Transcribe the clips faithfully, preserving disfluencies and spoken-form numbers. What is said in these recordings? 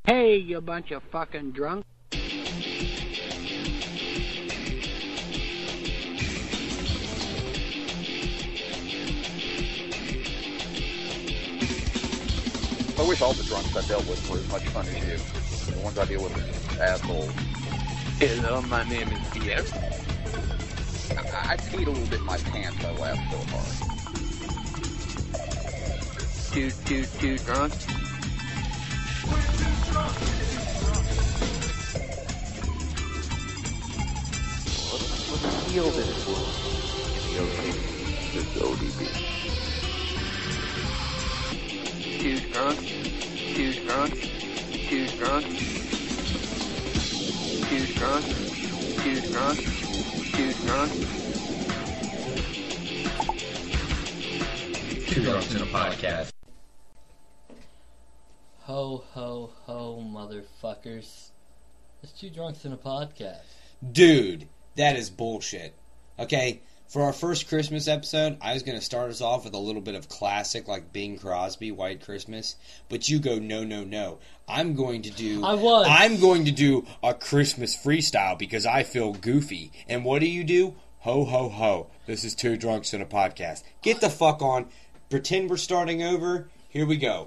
Hey, you bunch of fucking drunk. I wish all the drunks I dealt with were as much fun as you. The ones I deal with are assholes. Hello, my name is Pierre. I, I peed a little bit in my pants. I laughed so hard. Too, too, too drunk. What's the deal that it was? The O D B. It's O D B. Too drunk. Too drunk. Too drunk. Too drunk. Too drunk. Too drunk. Two Drunks in a Podcast. Ho, ho, ho, motherfuckers. It's Two Drunks in a Podcast. Dude, that is bullshit. Okay, for our first Christmas episode, I was going to start us off with a little bit of classic, like Bing Crosby, White Christmas. But you go, no, no, no. I'm going to do... I was. I'm going to do a Christmas freestyle because I feel goofy. And what do you do? Ho, ho, ho. This is Two Drunks in a Podcast. Get the fuck on. Pretend we're starting over. Here we go.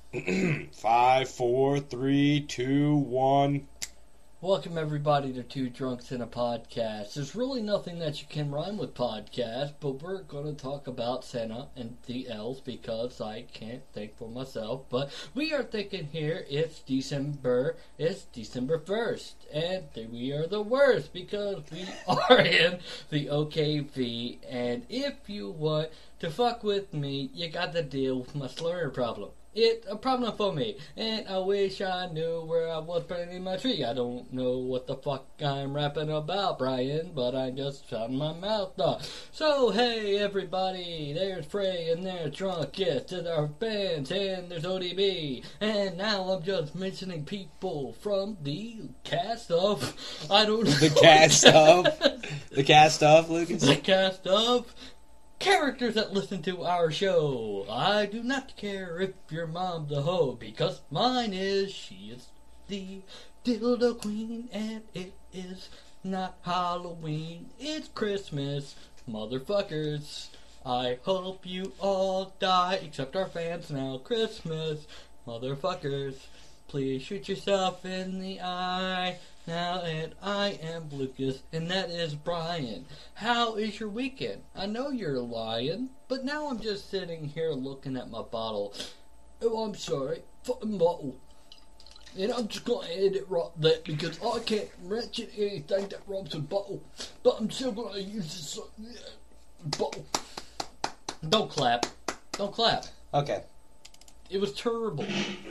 Five, four, three, two, one. Welcome, everybody, to Two Drunks in a Podcast. There's really nothing that you can rhyme with podcast, but we're going to talk about Santa and the elves because I can't think for myself. But we are thinking here it's December, it's December first, and we are the worst because we are in the O K V. And if you want to fuck with me, you got to deal with my slur problem. It's a problem for me, and I wish I knew where I was planting my tree. I don't know what the fuck I'm rapping about, Brian, but I'm just shutting my mouth off. So, hey, everybody, there's Frey, and there's Drunk, yes, there's our fans, and there's O D B, and now I'm just mentioning people from the cast of, I don't know. The cast of? The cast of, Lucas? The cast of... characters that listen to our show. I do not care if your mom's a hoe, because mine is. She is the dildo queen, and it is not Halloween. It's Christmas, motherfuckers. I hope you all die, except our fans now. Christmas, motherfuckers. Please shoot yourself in the eye. Now, and I am Lucas, and that is Brian. How is your weekend? I know you're lying, but now I'm just sitting here looking at my bottle. Oh, I'm sorry, fucking bottle. And I'm just gonna edit right there because I can't mention anything that rubs a bottle. But I'm still gonna use this uh, bottle. Don't clap. Don't clap. Okay. It was terrible.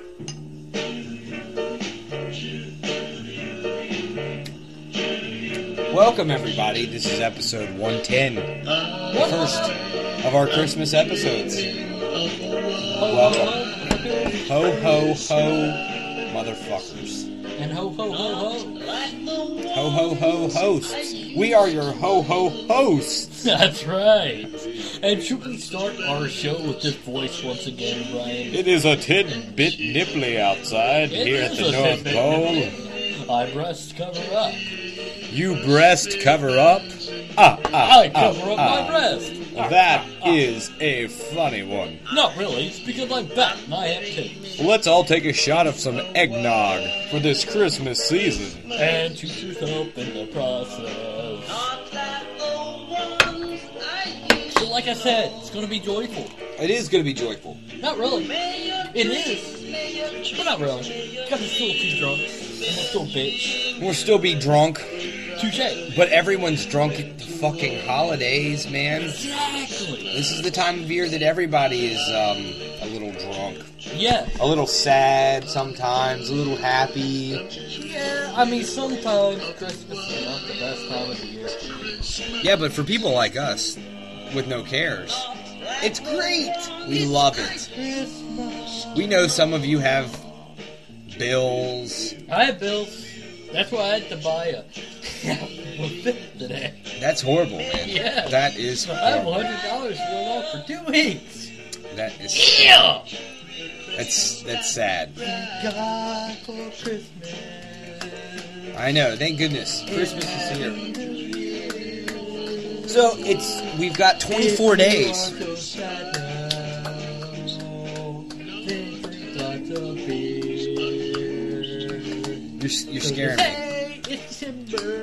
Welcome, everybody. This is episode one ten, the first of our Christmas episodes. Welcome. Ho, ho, ho, motherfuckers. And ho, ho, ho, ho. Ho, ho, ho, hosts. We are your ho, ho, hosts. That's right. And should we start our show with this voice once again, Brian? It is a tidbit nipply outside It here at is the a North tidbit Pole. nipply. I breast cover up. You breast cover up? Ah, ah, I cover ah, up ah. my breast. That is a funny one. Not really, it's because I'm fat and I have titties. Let's all take a shot of some eggnog for this Christmas season. And shoot yourself in the process. So like I said, it's going to be joyful. It is going to be joyful. Not really. It is. But not really. Because it's still too drunk. And we're still bitch. We'll still be drunk, Touche. but everyone's drunk at the fucking holidays, man. Exactly. This is the time of year that everybody is um, a little drunk. Yeah. A little sad sometimes, a little happy. Yeah, I mean, sometimes Christmas is not the best time of the year. Yeah, but for people like us, with no cares, it's great. We love it. Christmas. We know some of you have bills. I have bills. That's why I had to buy a fifth today. That's horrible, man. Yeah. That is I have horrible. one hundred dollars to go off for two weeks. That is... Yeah! That's that's sad. God for Christmas. I know. Thank goodness, Christmas is here. So it's we've got twenty-four days. You're you're scaring me. Hey, it's December.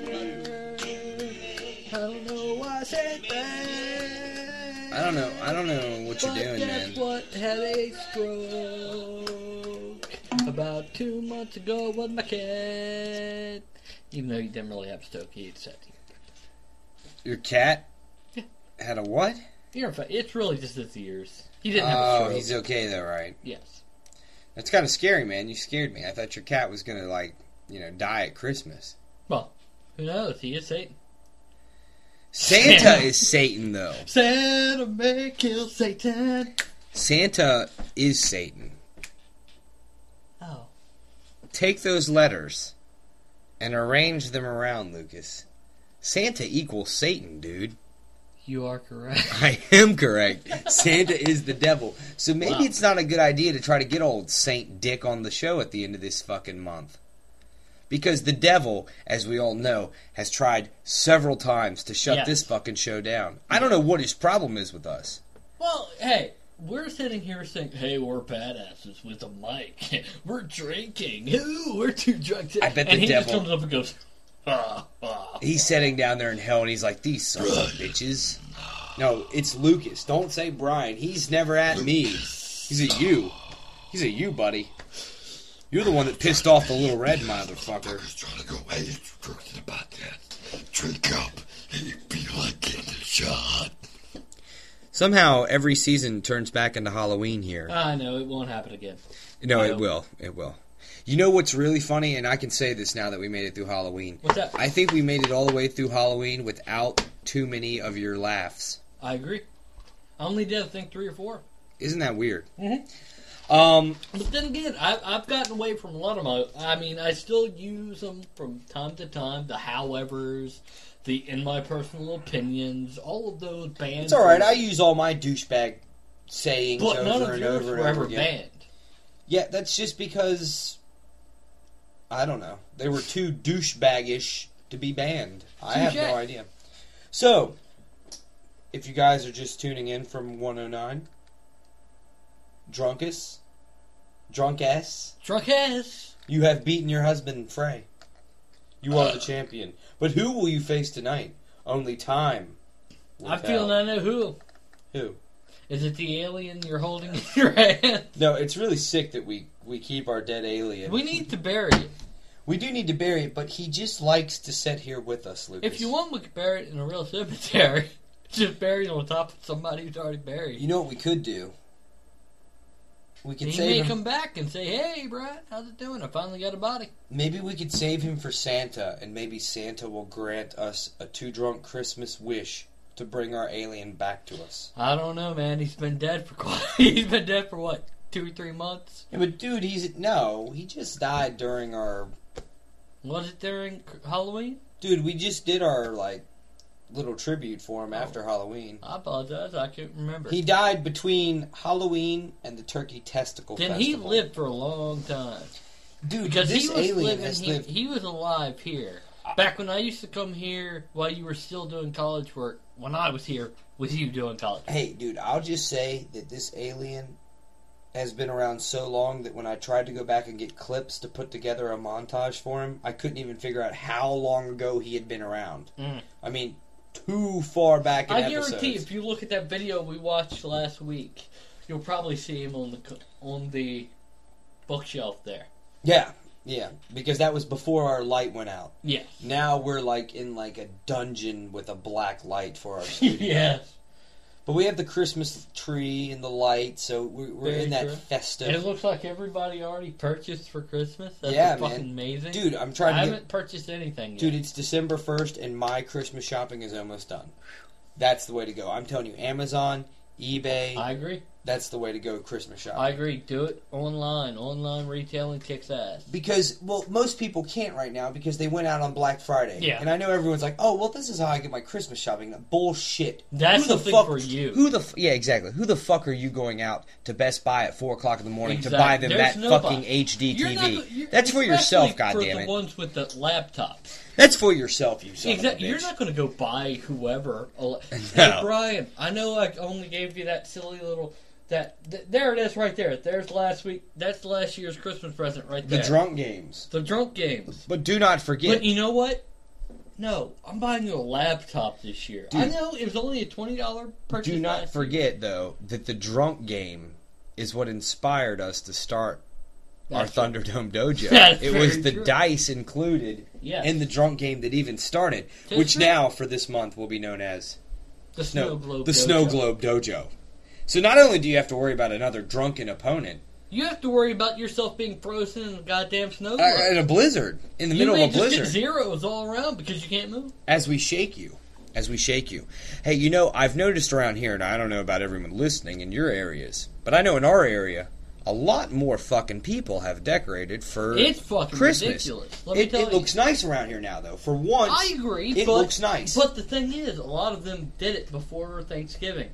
I don't know why I said that. I don't know. I don't know what you're But doing, guess man. what? Had a stroke about two months ago with my cat. Even though he didn't really have a stroke, he had said Your cat Yeah. had a what? ear infection. It's really just his ears. He didn't have a Oh, stroke. he's okay though, right? Yes. That's kind of scary, man. You scared me. I thought your cat was gonna like, you know, die at Christmas. Well, who knows? He is Satan. Santa is Satan, though. Santa may kill Satan. Santa is Satan. Oh. Take those letters and arrange them around, Lucas. Santa equals Satan, dude. You are correct. I am correct. Santa is the devil. So maybe Wow. it's not a good idea to try to get old Saint Dick on the show at the end of this fucking month. Because the devil, as we all know, has tried several times to shut Yes. this fucking show down. I don't know what his problem is with us. Well, hey, we're sitting here saying, hey, we're badasses with a mic. We're drinking. Ooh, we're too drunk. To... I bet and the he devil- just comes up and goes, ah, ah. He's sitting down there in hell and he's like, these sons of bitches. No, it's Lucas. Don't say Brian. He's never at me. He's at you. He's at you, buddy. You're the one that pissed off the little red motherfucker. Trying to go, hey, it's talking about that. Drink up. You feel like getting a shot. Somehow every season turns back into Halloween here. I know, it won't happen again. No, I it hope. will. It will. You know what's really funny, and I can say this now that we made it through Halloween. What's that? I think we made it all the way through Halloween without too many of your laughs. I agree. I only did, I think, three or four. Isn't that weird? Mhm. Um, But then again, I, I've gotten away from a lot of my... I mean, I still use them from time to time. The howevers, the in my personal opinions, all of those bands. it's all right. I use all my douchebag sayings But none over of and yours over were and over ever again. banned. Yeah, that's just because I don't know. They were too douchebaggish to be banned. I have Touche. no idea. So, if you guys are just tuning in from one oh nine, Drunkus, Drunkass, Drunk ass. you have beaten your husband, Frey. You are the champion. But who will you face tonight? Only time will I'm tell. feeling I know who. Who? Is it the alien you're holding in your hand? No, it's really sick that we, we keep our dead alien. We need to bury it. We do need to bury it, but he just likes to sit here with us, Lucas. If you want, we could bury it in a real cemetery. Just bury it on top of somebody who's already buried. You know what we could do? We could He save may him. come back and say, hey, Brad, how's it doing? I finally got a body. Maybe we could save him for Santa, and maybe Santa will grant us a too drunk Christmas wish to bring our alien back to us. I don't know, man. He's been dead for quite... He's been dead for, what, two or three months? Yeah, but dude, he's no, he just died during our. Was it during Halloween? Dude, we just did our like little tribute for him after Halloween. I apologize. I can't remember. He died between Halloween and the Turkey Testicle Then Festival. he lived for a long time. Dude, Because this he was alien living, has he, lived. he was alive here. Back when I used to come here while you were still doing college work, when I was here with you doing college work. Hey, dude, I'll just say that this alien has been around so long that when I tried to go back and get clips to put together a montage for him, I couldn't even figure out how long ago he had been around. Mm. I mean, too far back in I episodes. guarantee if you look at that video we watched last week, you'll probably see him on the co- on the bookshelf there. Yeah, yeah, because that was before our light went out. Yes. Now we're like in like a dungeon with a black light for our studio. Yes. But we have the Christmas tree and the light, so we're, we're Very in that true. festive. And it looks like everybody already purchased for Christmas. That's Yeah, fucking man. amazing. Dude, I'm trying I to get... haven't purchased anything yet. Dude, it's December first, and my Christmas shopping is almost done. That's the way to go. I'm telling you, Amazon, eBay, I agree. That's the way to go Christmas shopping. I agree. Do it online. Online retailing kicks ass. Because, well, most people can't right now because they went out on Black Friday. Yeah. And I know everyone's like, oh, well, this is how I get my Christmas shopping. Bullshit. That's Who the something fuck, for you. Who the f- Yeah, exactly. Who the fuck are you going out to Best Buy at four o'clock in the morning Exactly. to buy them There's that nobody. fucking H D You're T not V? go- you're- That's for yourself, especially goddammit. for the ones with the laptops. That's for yourself, you son Exactly. of a You're bitch. not going to go buy whoever. A, No. Hey, Brian, I know I only gave you that silly little... That th- There it is right there. There's last week. That's last year's Christmas present right The there. drunk games. The drunk games. But do not forget... But you know what? No, I'm buying you a laptop this year. Dude. I know it was only a twenty dollars purchase. Do not last forget, year. though, that the drunk game is what inspired us to start That's our true. Thunderdome Dojo. That's It was very the true. dice included Yes. in the drunk game that even started, Tis which true. now, for this month, will be known as The Snow Globe. the Dojo. Snow Globe Dojo. So not only do you have to worry about another drunken opponent, You have to worry about yourself being frozen in a goddamn snow uh, globe. in a blizzard, in the you middle may of a just blizzard, get zeros all around because you can't move. as we shake you. As we shake you. Hey, you know, I've noticed around here, and I don't know about everyone listening in your areas, but I know in our area, a lot more fucking people have decorated for It's fucking Christmas. ridiculous. Let me It, tell it you. looks nice around here now, though. For once, I agree. it but, looks nice. But the thing is, a lot of them did it before Thanksgiving.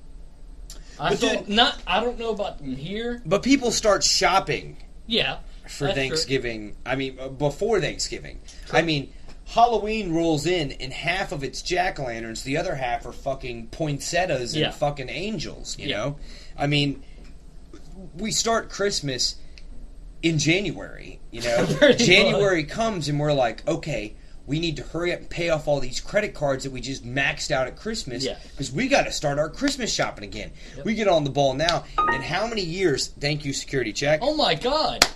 I But saw, dude- not. I don't know about them here. But people start shopping Yeah. for That's true. Thanksgiving. I mean, uh, before Thanksgiving. I mean, Halloween rolls in, and half of it's jack-o'-lanterns, the other half are fucking poinsettias and Yeah. fucking angels, you Yeah. know? I mean, we start Christmas in January, you know? Pretty January comes, and we're like, okay, we need to hurry up and pay off all these credit cards that we just maxed out at Christmas Yeah. because we got to start our Christmas shopping again. Yep. We get on the ball now. And how many years, thank you, security check, Oh my God!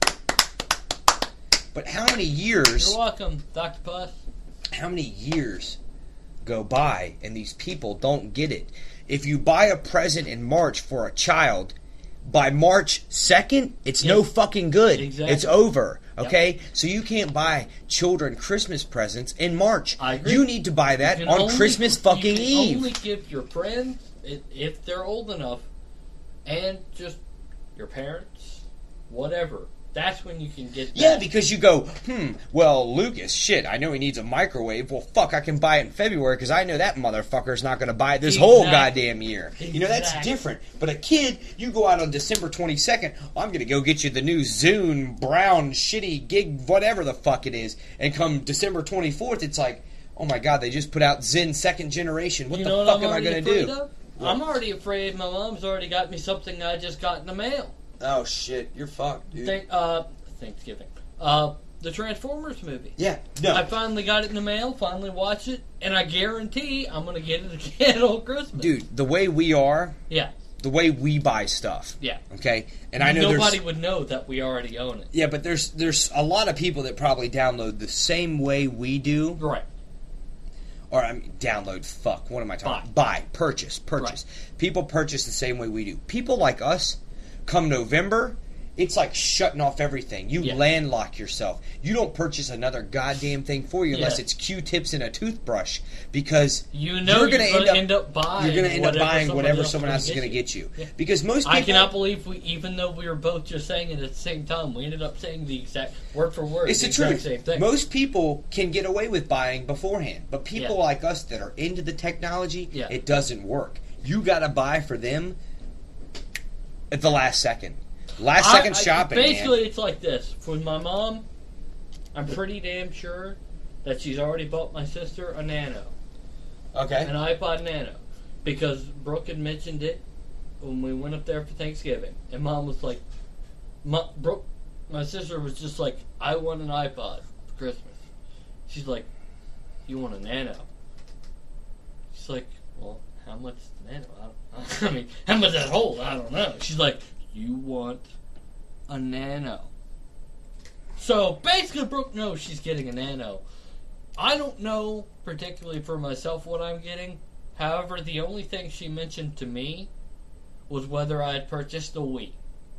but how many years... You're welcome, Doctor Puss. How many years go by and these people don't get it? If you buy a present in March for a child, by March second, it's no Yeah. fucking good. Exactly. It's over. Okay? So you can't buy children Christmas presents in March. I agree. You need to buy that You can on only- Christmas fucking you can Eve. only give your friends, if, if they're old enough, and just your parents, whatever. That's when you can get that. Yeah, because you go, hmm, well, Lucas, shit, I know he needs a microwave. Well, fuck, I can buy it in February because I know that motherfucker's not going to buy it this whole Exactly. goddamn year. You know, that's Exactly. different. But a kid, you go out on December twenty-second, I'm going to go get you the new Zune, Brown, shitty, gig, whatever the fuck it is. And come December twenty-fourth, it's like, oh my god, they just put out Zen second generation. What you the know fuck what I'm am I already going to afraid do? of? I'm already afraid my mom's already got me something I just got in the mail. Oh shit, you're fucked, dude. Thank, uh, Thanksgiving. Uh, the Transformers movie. yeah, no. I finally got it in the mail, finally watched it, and I guarantee I'm going to get it again on Christmas. Dude, the way we are, Yeah, the way we buy stuff, yeah. okay? And I know there's... Nobody would know that we already own it. Yeah, but there's there's a lot of people that probably download the same way we do, Right. or I mean, download. Fuck, what am I talking? Buy, Buy purchase, purchase. People purchase the same way we do. People like us, come November, it's like shutting off everything. You Yeah. landlock yourself. You don't purchase another goddamn thing for you unless Yeah. it's Q-tips and a toothbrush because You know you're you're gonna going to end, end up buying You're going to end up whatever buying somebody whatever else someone is else is gonna going to get get you Yeah. because most people. I cannot believe we, even though we were both just saying it at the same time, we ended up saying the exact word for word. It's the, exact truth. Same thing. Most people can get away with buying beforehand, but people Yeah. like us that are into the technology, Yeah. it doesn't work. You got to buy for them at the last second. Last I- second I- shopping, Basically, man. it's like this. For my mom, I'm pretty damn sure that she's already bought my sister a Nano, Okay. an iPod Nano, because Brooke had mentioned it when we went up there for Thanksgiving, and Mom was like, my, Brooke, my sister was just like, I want an iPod for Christmas. She's like, you want a Nano? She's like, well, how much is the Nano? I, don't, I mean, how much does that hold? I don't know. She's like, you want a Nano. So basically, Brooke knows she's getting a Nano. I don't know particularly for myself what I'm getting. However, the only thing she mentioned to me was whether I had purchased a Wii.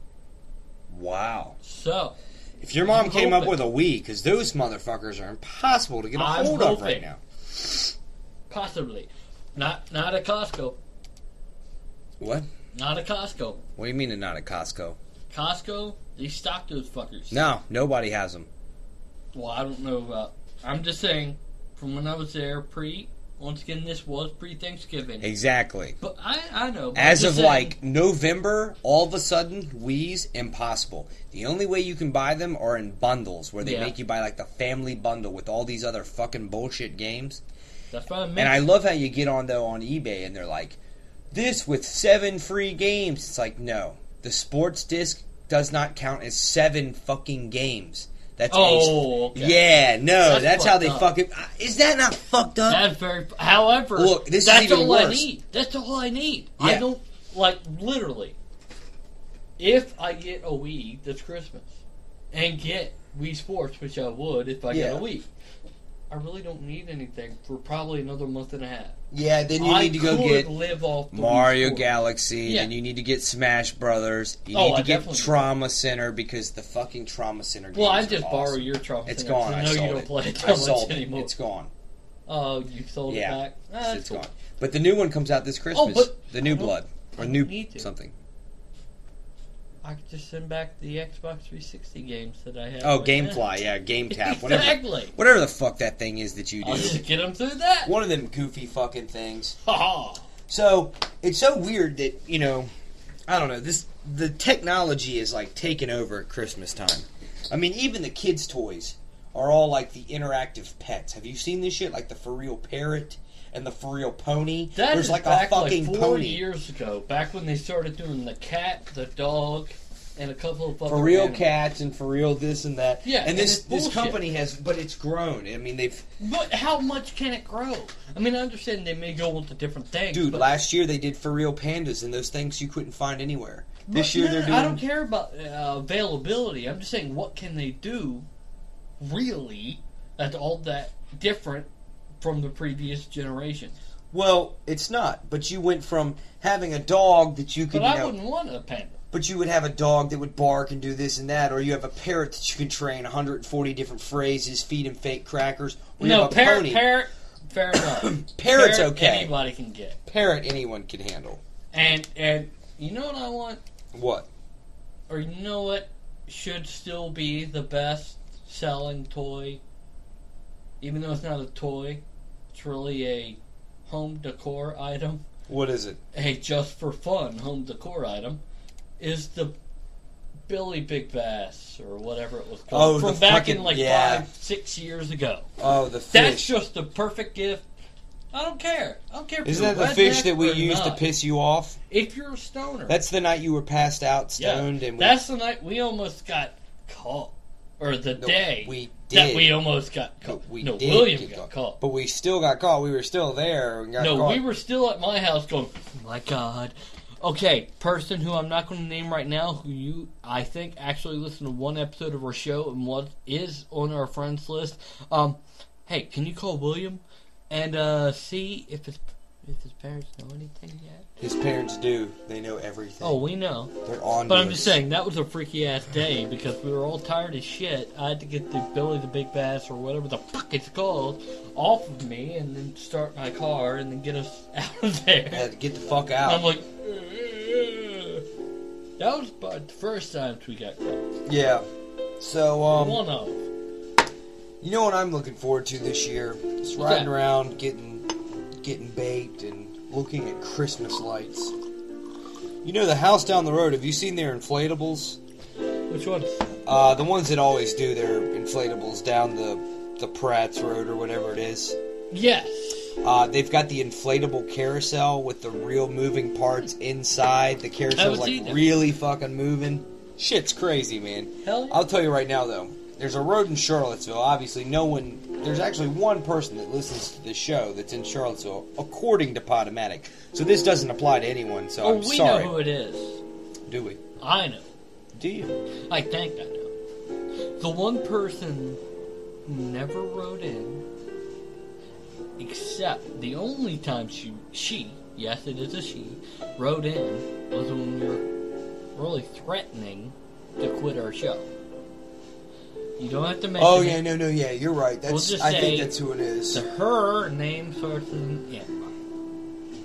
Wow. So, If your mom I'm came up hoping. with a Wii, because those motherfuckers are impossible to get a I'm hold of hoping. right now. possibly. Not not at Costco. What? Not at Costco. What do you mean, not at Costco? Costco, they stock those fuckers. No, nobody has them. Well, I don't know about... I'm just saying, from when I was there, pre... Once again, this was pre-Thanksgiving. Exactly. But I, I know. But As I'm of just saying, like November, all of a sudden, Wii's impossible. The only way you can buy them are in bundles, where they Yeah. make you buy like the family bundle with all these other fucking bullshit games. That's what I meant. And I love how you get on though on eBay and they're like, this with seven free games. It's like, no, the sports disc does not count as seven fucking games. That's Oh, a, okay. yeah, no, That's that's, how fucked they up. fucking. Is that not fucked up? That's very... However, Look, this is that's even all I worse. need. That's all I need. Yeah. I don't... Like, literally, if I get a Wii this Christmas and get Wii Sports, which I would if I Yeah. get a Wii, I really don't need anything for probably another month and a half. Yeah, then you I need to go could get live off the Wii Mario Sports. Galaxy, Yeah. then you need to get Smash Brothers. You Oh, need I to get definitely do. Trauma Center because the fucking Trauma Center games Well, I are just awesome. borrow your Trauma It's Center, gone. 'cause I I know sold you don't it. play it I that sold much it. anymore. It's gone. Oh, you sold Yeah. it back? Ah, that's It's cool. gone. But the new one comes out this Christmas. but the New I don't- Blood or I New need to. something. I could just send back the Xbox three sixty games that I have. Oh, right GameFly, now. yeah, GameCap, whatever, Exactly. whatever the fuck that thing is that you I'll do. just get them through that. One of them goofy fucking things. Ha ha. So it's so weird that you know, I don't know. This the technology is like taking over at Christmas time. I mean, even the kids' toys are all like the interactive pets. Have you seen this shit? Like the for real parrot and the for real pony. That There's is like back a fucking like four pony. years ago, back when they started doing the cat, the dog, and a couple of other For real animals. cats and for real this and that. Yeah, and and this it's this bullshit. company has, but it's grown. I mean, they've But how much can it grow? I mean, I understand they may go into different things. dude. but, Last year they did for real pandas and those things you couldn't find anywhere. This but year no, they're no, doing. I don't care about uh, availability. I'm just saying, what can they do, really, that's all that different from the previous generations? Well, it's not. But you went from having a dog that you could, But you I know, wouldn't want a panda. but you would have a dog that would bark and do this and that, or you have a parrot that you can train one hundred forty different phrases, feed him fake crackers. Or you No, have a parrot, pony. parrot, fair enough. Parrot's Parrot, okay. Anybody can get. Parrot anyone can handle. And and you know what I want, What? or you know what should still be the best selling toy, even though it's not a toy, it's really a home decor item. What is it? A just for fun home decor item is the Billy Big Bass or whatever it was called Oh, from the back fucking- in like yeah. five, six years ago. Oh, the fish. That's just the perfect gift. I don't care. I don't care. If Isn't you're that the a fish redneck that we or used to not. piss you off? If you're a stoner, That's the night you were passed out, yeah, stoned, and we, that's the night we almost got caught, or the No, day we that did. we almost got caught. But we no, did William get got caught. caught. But we still got caught. We were still there. And got No, caught. we were still at my house going, oh my God. Okay, person who I'm not going to name right now, who you, I think, actually listened to one episode of our show and what is on our friends list. Um, hey, can you call William and uh, see if his if his parents know anything yet? His parents do. They know everything. Oh, we know. They're on. But to I'm us. just saying, that was a freaky ass day because we were all tired as shit. I had to get the Billy the Big Bass or whatever the fuck it's called off of me and then start my car and then get us out of there. I had to get the fuck And out. I'm like, "Ugh." That was about the first time we got caught. Yeah. So, um, One of. you know what I'm looking forward to this year? Just What's riding that? around, getting getting baked, and looking at Christmas lights. You know the house down the road. Have you seen their inflatables? Which one? Uh, the ones that always do their inflatables down the the Pratt's Road or whatever it is. Yes. Uh, they've got the inflatable carousel with the real moving parts inside. The carousel's haven't seen like them. really fucking moving. Shit's crazy, man. Hell yeah. I'll tell you right now, though. There's a road in Charlottesville. Obviously, no one... There's actually one person that listens to this show that's in Charlottesville, according to Podomatic. So this doesn't apply to anyone, so Oh, I'm we sorry. know who it is. Do we? I know. Do you? I think I know. The one person who never wrote in, except the only time she, she, yes it is a she, wrote in was when we were really threatening to quit our show. You don't have to mention Oh, it. yeah, no, no, yeah, you're right. That's. We'll just I say think that's who it is. The her name starts with an N.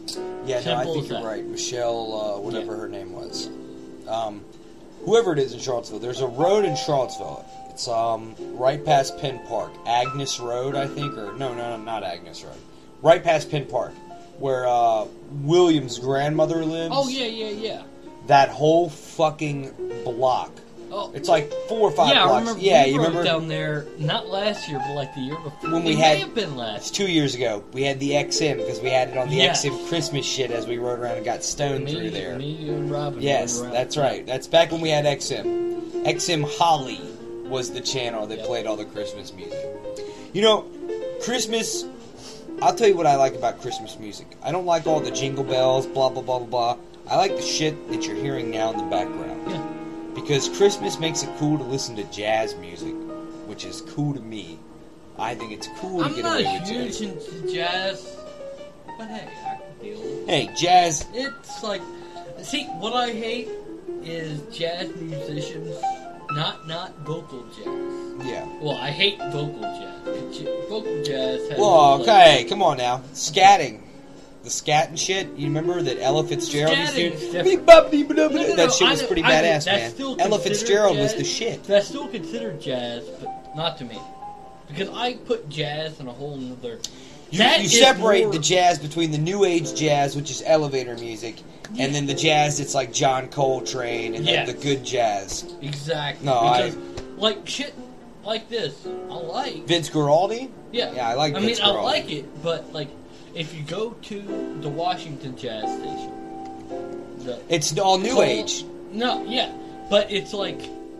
Yeah, no, I Simple think as you're that. right. Michelle, uh, whatever Yeah. her name was. Um, whoever it is in Charlottesville. There's a road in Charlottesville. It's um right past Penn Park. Agnes Road, I think. Or, no, no, no, not Agnes Road. Right past Penn Park. Where uh, William's grandmother lives. Oh, yeah, yeah, yeah. That whole fucking block. Oh, It's like four or five yeah, I blocks. remember yeah, we you rode remember? down there, not last year, but like the year before. When we it had- may have been It's last. two years ago. We had the X M because we had it on the Yeah. X M Christmas shit as we rode around and got stoned Me, through there. me, you, and Robin. Yes, rode around. that's right. That's back when we had X M. X M Holly was the channel that Yep. played all the Christmas music. You know, Christmas, I'll tell you what I like about Christmas music. I don't like all the jingle bells, blah, blah, blah, blah, blah. I like the shit that you're hearing now in the background. Yeah. Because Christmas makes it cool to listen to jazz music, which is cool to me. I think it's cool to I'm get not away with huge jazz. into jazz, but hey, I can deal with it. Hey, jazz, It's like, see, what I hate is jazz musicians, not not vocal jazz. yeah. Well, I hate vocal jazz. J- Vocal jazz has Well, like- okay, come on now. Scatting. The scat and shit. You remember that Ella Fitzgerald used Scatting's to different. do? No, no, no, That shit I was know- pretty I know, badass, that's man. still Ella considered Fitzgerald was jazz. the shit. That's still considered jazz, but not to me. Because I put jazz in a whole nother... You, That you is separate more- the jazz between the new age jazz, which is elevator music, and then the jazz that's like John Coltrane and Yes. the, the good jazz. Exactly. No, I- because, like, shit like this, I like... Vince Guaraldi? Yeah. Yeah, I like I Vince mean, I Guaraldi. like it, but, like, if you go to the Washington Jazz Station... The, It's all new Cole- age. No, yeah, but it's like,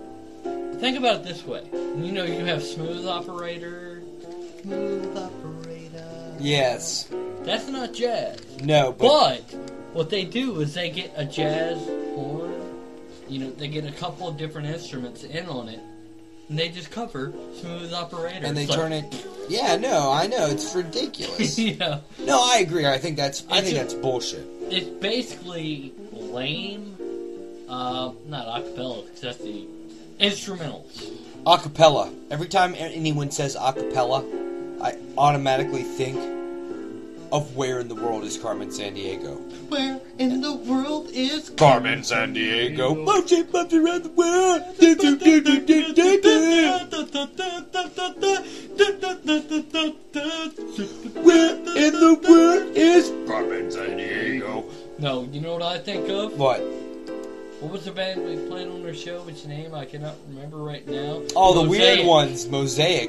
think about it this way. You know, you have Smooth Operator. Smooth Operator. Yes. That's not jazz. No, but, But what they do is they get a jazz horn. You know, they get a couple of different instruments in on it, and they just cover Smooth Operator. and they It's turn like, it. Yeah, no, I know it's ridiculous. yeah, No, I agree. I think that's. I It's think a- that's bullshit. it's basically lame. Uh, not acapella, because that's the instrumentals. Acapella. Every time anyone says acapella, I automatically think of where in the world is Carmen Sandiego. Where in the world is Carmen Sandiego. Mochi bumps around the world. Do, do, do, do, do, do, do. Where in the world is Carmen Sandiego? No, you know what I think of? What? What was the band we played on their show? Which name I cannot remember right now. Oh, the Mosaic. weird ones. Mosaic.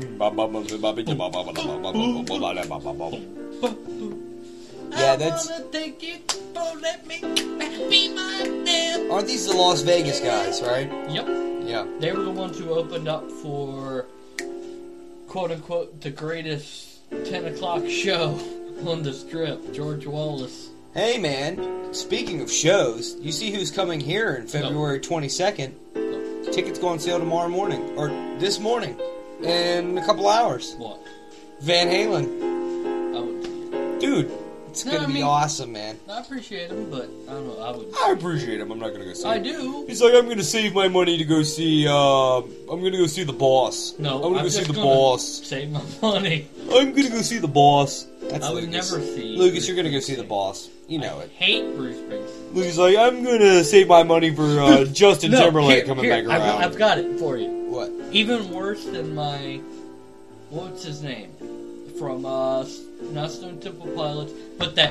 Yeah, that's. I wanna thank you for letting me be my damn. Aren't these the Las Vegas guys, right? Yep, Yeah. they were the ones who opened up for quote unquote the greatest ten o'clock show on the strip, George Wallace. Hey, man. Speaking of shows, you see who's coming here in February twenty-second? Tickets go on sale tomorrow morning. Or this morning. In a couple hours. What? Van Halen. I would. Dude, it's No, gonna I be mean- awesome, man. I appreciate him, but I don't know. I would. I appreciate him. I'm not gonna go see I him. do. He's like, I'm gonna save my money to go see, uh, I'm gonna go see the boss. No, I'm gonna I'm go see just the gonna boss. Save my money. I'm gonna go see the boss. That's I would Lucas. never see. Lucas, you're gonna go see the boss. You know I it. hate Bruce Springsteen. Lucas like, I'm gonna save my money for uh, Justin No, Timberlake here, coming here, back I've, around. I've got it for you. What? Even worse than my, what's his name, from uh, not Stone Temple Pilots, but that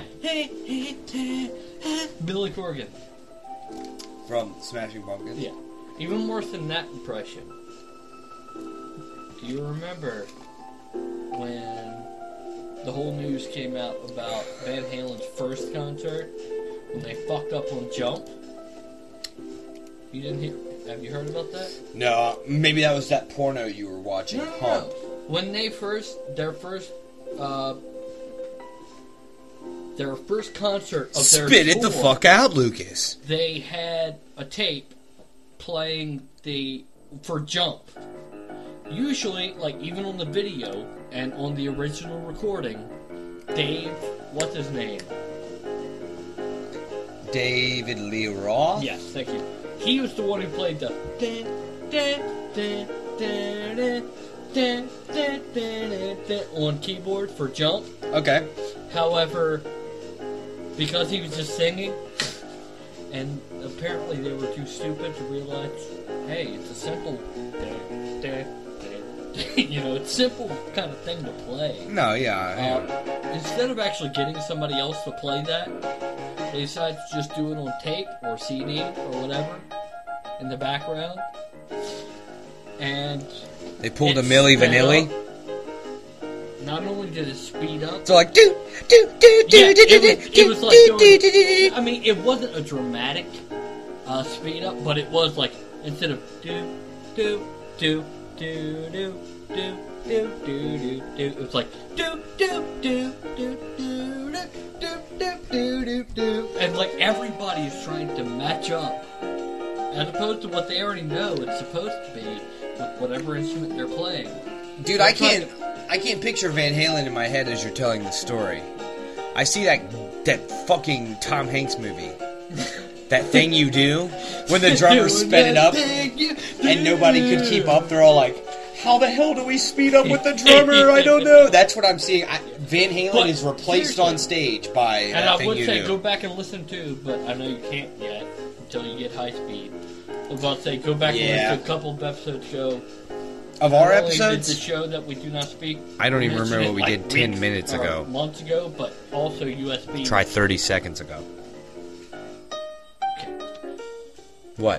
Billy Corgan. From Smashing Pumpkins? Yeah. Even worse than that impression. Do you remember when the whole news came out about Van Halen's first concert when they fucked up on Jump? You didn't hear? Have you heard about that? No, maybe that was that porno you were watching. No, no, Huh. no. When they first, their first, uh, their first concert of their Spit it the tour, fuck out, Lucas. they had a tape playing the for Jump. Usually, like even on the video and on the original recording, Dave, what's his name? David Lee Roth? Yes, thank you. He was the one who played the dun, dun, dun, dun, dun, dun, dun, dun, dun, on keyboard for Jump. Okay. However, because he was just singing, and apparently they were too stupid to realize, hey, it's a simple, you know, it's a simple kind of thing to play. No, yeah. Uh, instead of actually getting somebody else to play that, they decided to just do it on tape or C D or whatever in the background, and They pulled a it Milli sped Vanilli. up. Not only did it speed up, So like, do, do, do, do, Yeah, do, it do, was- do, it was like do, going- do, do, do, do. I mean, it wasn't a dramatic uh, speed up, but it was like, instead of do, do, do, do, do, do, do, do, do, do, it was like do, do, do, do, do, do, do, do, do, do, do, and like everybody is trying to match up, as opposed to what they already know it's supposed to be with whatever instrument they're playing. Dude, I can't, I can't picture Van Halen in my head as you're telling the story. I see that that fucking Tom Hanks movie, that thing you do, when the drummer sped it up and nobody could keep up. They're all like, "How the hell do we speed up with the drummer? I don't know." That's what I'm seeing. I, Van Halen But is replaced seriously. on stage by And that I thing would you say do. go back and listen to, but I know you can't yet until you get high speed. I was about to say go back Yeah. and listen to a couple of episodes ago. Of our Not only did the episodes, show that we do not speak. I don't even mentioned remember it, what we like, did ten weeks minutes or ago. months ago, but also U S B. Try thirty seconds ago. Okay. What?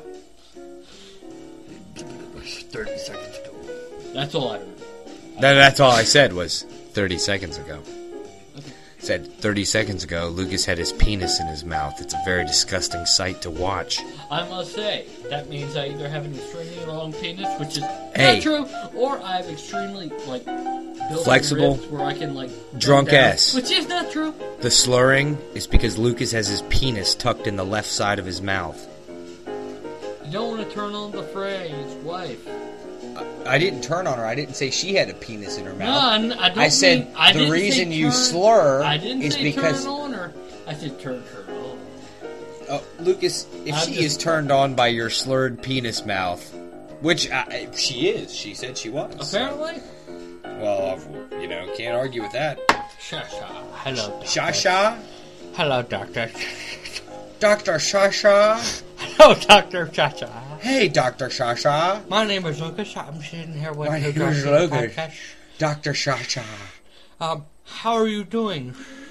thirty seconds ago. That's all I heard. That, that's all I said was thirty seconds ago. Said thirty seconds ago, Lucas had his penis in his mouth. It's a very disgusting sight to watch. I must say, that means I either have an extremely long penis, which is Hey. not true, or I have extremely, like, built-in Flexible. ribs where I can, like, Drunk bend down, ass. which is not true. The slurring is because Lucas has his penis tucked in the left side of his mouth. You don't want to turn on the phrase wife. I didn't turn on her. I didn't say she had a penis in her No, mouth. I'm- I don't I said mean, I the didn't reason say you turn- slur I didn't is say because turn on her. I said turn her on. oh, Lucas, if I'm she just- is turned on by your slurred penis mouth, which I, she is, she said she was. Apparently. Well, you know, can't argue with that. Shasha. Hello, doctor. Shasha, Hello, doctor. Doctor Shasha. Hello, Doctor Shasha. Hey, Doctor Shasha. My name is Lucas. I'm sitting here with My the name is Doctor Lucas. Podcast. Doctor Shasha. Um, how are you doing,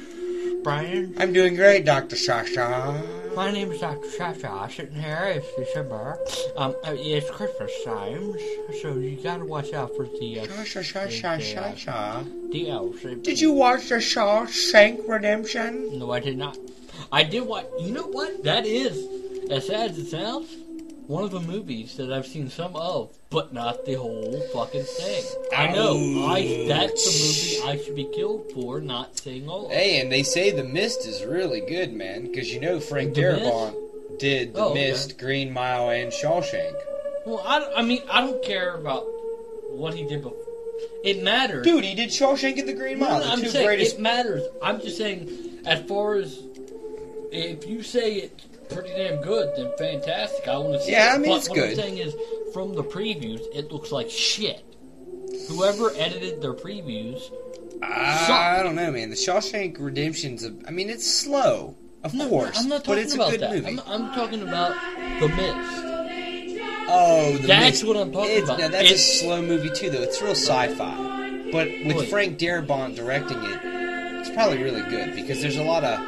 Brian? I'm doing great, Doctor Shasha. My name is Doctor Shasha. Sitting here, it's December. Um, uh, it's Christmas times, so you gotta watch out for the, uh, Shasha, Shasha, the, uh, Shasha. the elves. Did you watch the Shawshank Redemption? No, I did not. I did watch. You know what? That is, as sad as it sounds, one of the movies that I've seen some of, but not the whole fucking thing. I know. I that's the movie I should be killed for not seeing all of. Hey, and they say The Mist is really good, man, because you know Frank The Mist? Darabont did The Oh, okay. Mist, Green Mile, and Shawshank. Well, I, don't- I mean, I don't care about what he did before. It matters. Dude, he did Shawshank and The Green No, Mile, no, the I'm two saying greatest. it matters. I'm just saying, as far as if you say it's pretty damn good, then fantastic. I want to see Yeah, it. I mean, but it's what good. I'm saying is, from the previews, it looks like shit. Whoever edited their previews, I don't know, man. The Shawshank Redemption's, a, I mean, it's slow, of no, course, I'm not but talking it's a about good that. movie. I'm, I'm talking about The Mist. Oh, the That's Mist. what I'm talking It's- about. No, that's It's- a slow movie too, though. It's real sci-fi, but with Wait. Frank Darabont directing it, it's probably really good because there's a lot of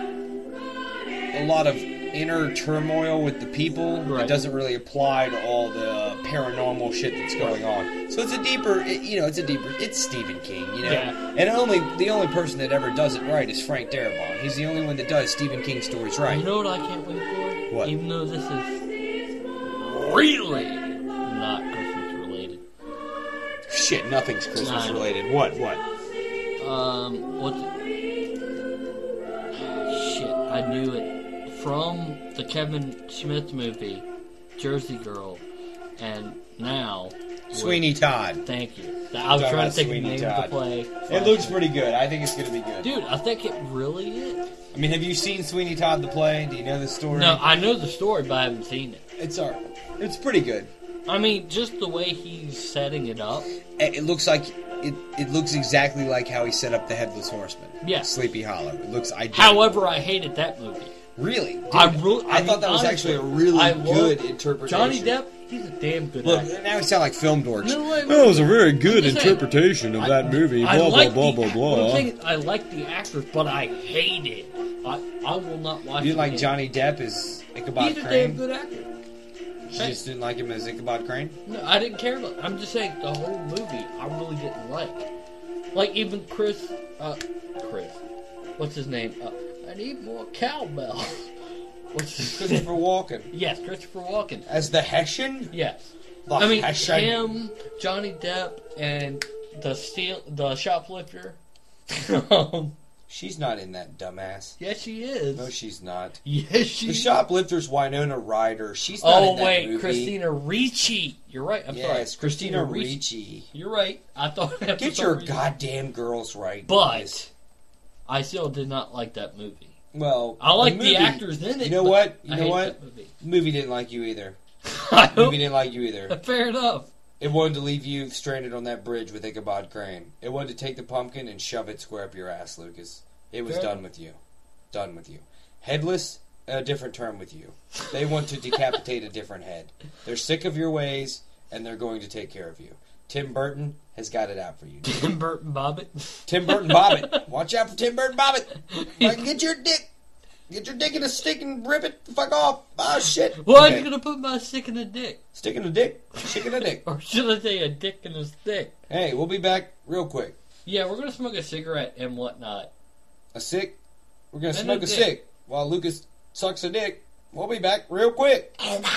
a lot of inner turmoil with the people that Right. doesn't really apply to all the paranormal shit that's going on. So it's a deeper, it, you know, it's a deeper. It's Stephen King, you know, Yeah. and only the only person that ever does it right is Frank Darabont. He's the only one that does Stephen King stories right. You know what I can't wait for? What? Even though this is really not Christmas related. Shit, nothing's Christmas Nah. related. What? What? Um, what's it? Shit, I knew it. From the Kevin Smith movie, Jersey Girl, and now... with- Sweeney Todd. Thank you. I was Talking trying about to think of the Sweeney name of Todd. the play. It looks pretty good. I think it's going to be good. Dude, I think it really is. I mean, have you seen Sweeney Todd the play? Do you know the story? No, I know the story, but I haven't seen it. It's all right. It's pretty good. I mean, just the way he's setting it up. It it looks like it, it looks exactly like how he set up the Headless Horseman. Yeah. Sleepy Hollow. It looks identical. However, I hated that movie. Really? Dude, I really, I, I thought mean, that was honestly, actually a really I good love interpretation. Johnny Depp, he's a damn good Look, actor. now we sound like film dorks. No, wait, That was a very good I'm just saying, interpretation of I- that movie. I Blah, like blah, the, blah, blah, what I'm blah. saying is I like the actors, but I hate it. I, I will not watch You it didn't like again. Johnny Depp as Ichabod He's a damn Crane? good actor. You just didn't like him as Ichabod Crane? No, I didn't care about. I'm just saying the whole movie I really didn't like. Like even Chris, uh, Chris, what's his name? Uh, I need more cowbell. What's his Christopher Walken. Yes, Christopher Walken. As the Hessian? Yes. The I mean Hessian. him, Johnny Depp, and the steal, the shoplifter. um, She's not in that, dumbass. yes, she is. No, she's not. Yes, she. The shoplifter's Winona Ryder. She's not in Oh that wait, movie. Christina Ricci. You're right. I'm sorry, Yes, Christina Ricci. You're right. I thought. for Get some your reason- goddamn girls right. But guys. I still did not like that movie. Well, I like movie, the actors in it. You know but what? You I know hate what? that movie. The movie didn't like you either. I The movie hope, didn't like you either. fair enough. It wanted to leave you stranded on that bridge with Ichabod Crane. It wanted to take the pumpkin and shove it square up your ass, Lucas. It was Fair. done with you. Done with you. Headless, a different term with you. They want to decapitate a different head. They're sick of your ways, and they're going to take care of you. Tim Burton has got it out for you. Tim Burton Bobbitt. Tim Burton Bobbitt. Watch out for Tim Burton Bobbitt. Like, get your dick. Get your dick in a stick and rip it the fuck off. Oh, shit. Why Okay. are you gonna put my stick in a dick? Stick in a dick. Stick in a dick. Or should I say a dick in a stick? Hey, we'll be back real quick. Yeah, we're gonna smoke a cigarette and whatnot. A sick? We're going to And smoke a a dick. sick while Lucas sucks a dick. We'll be back real quick.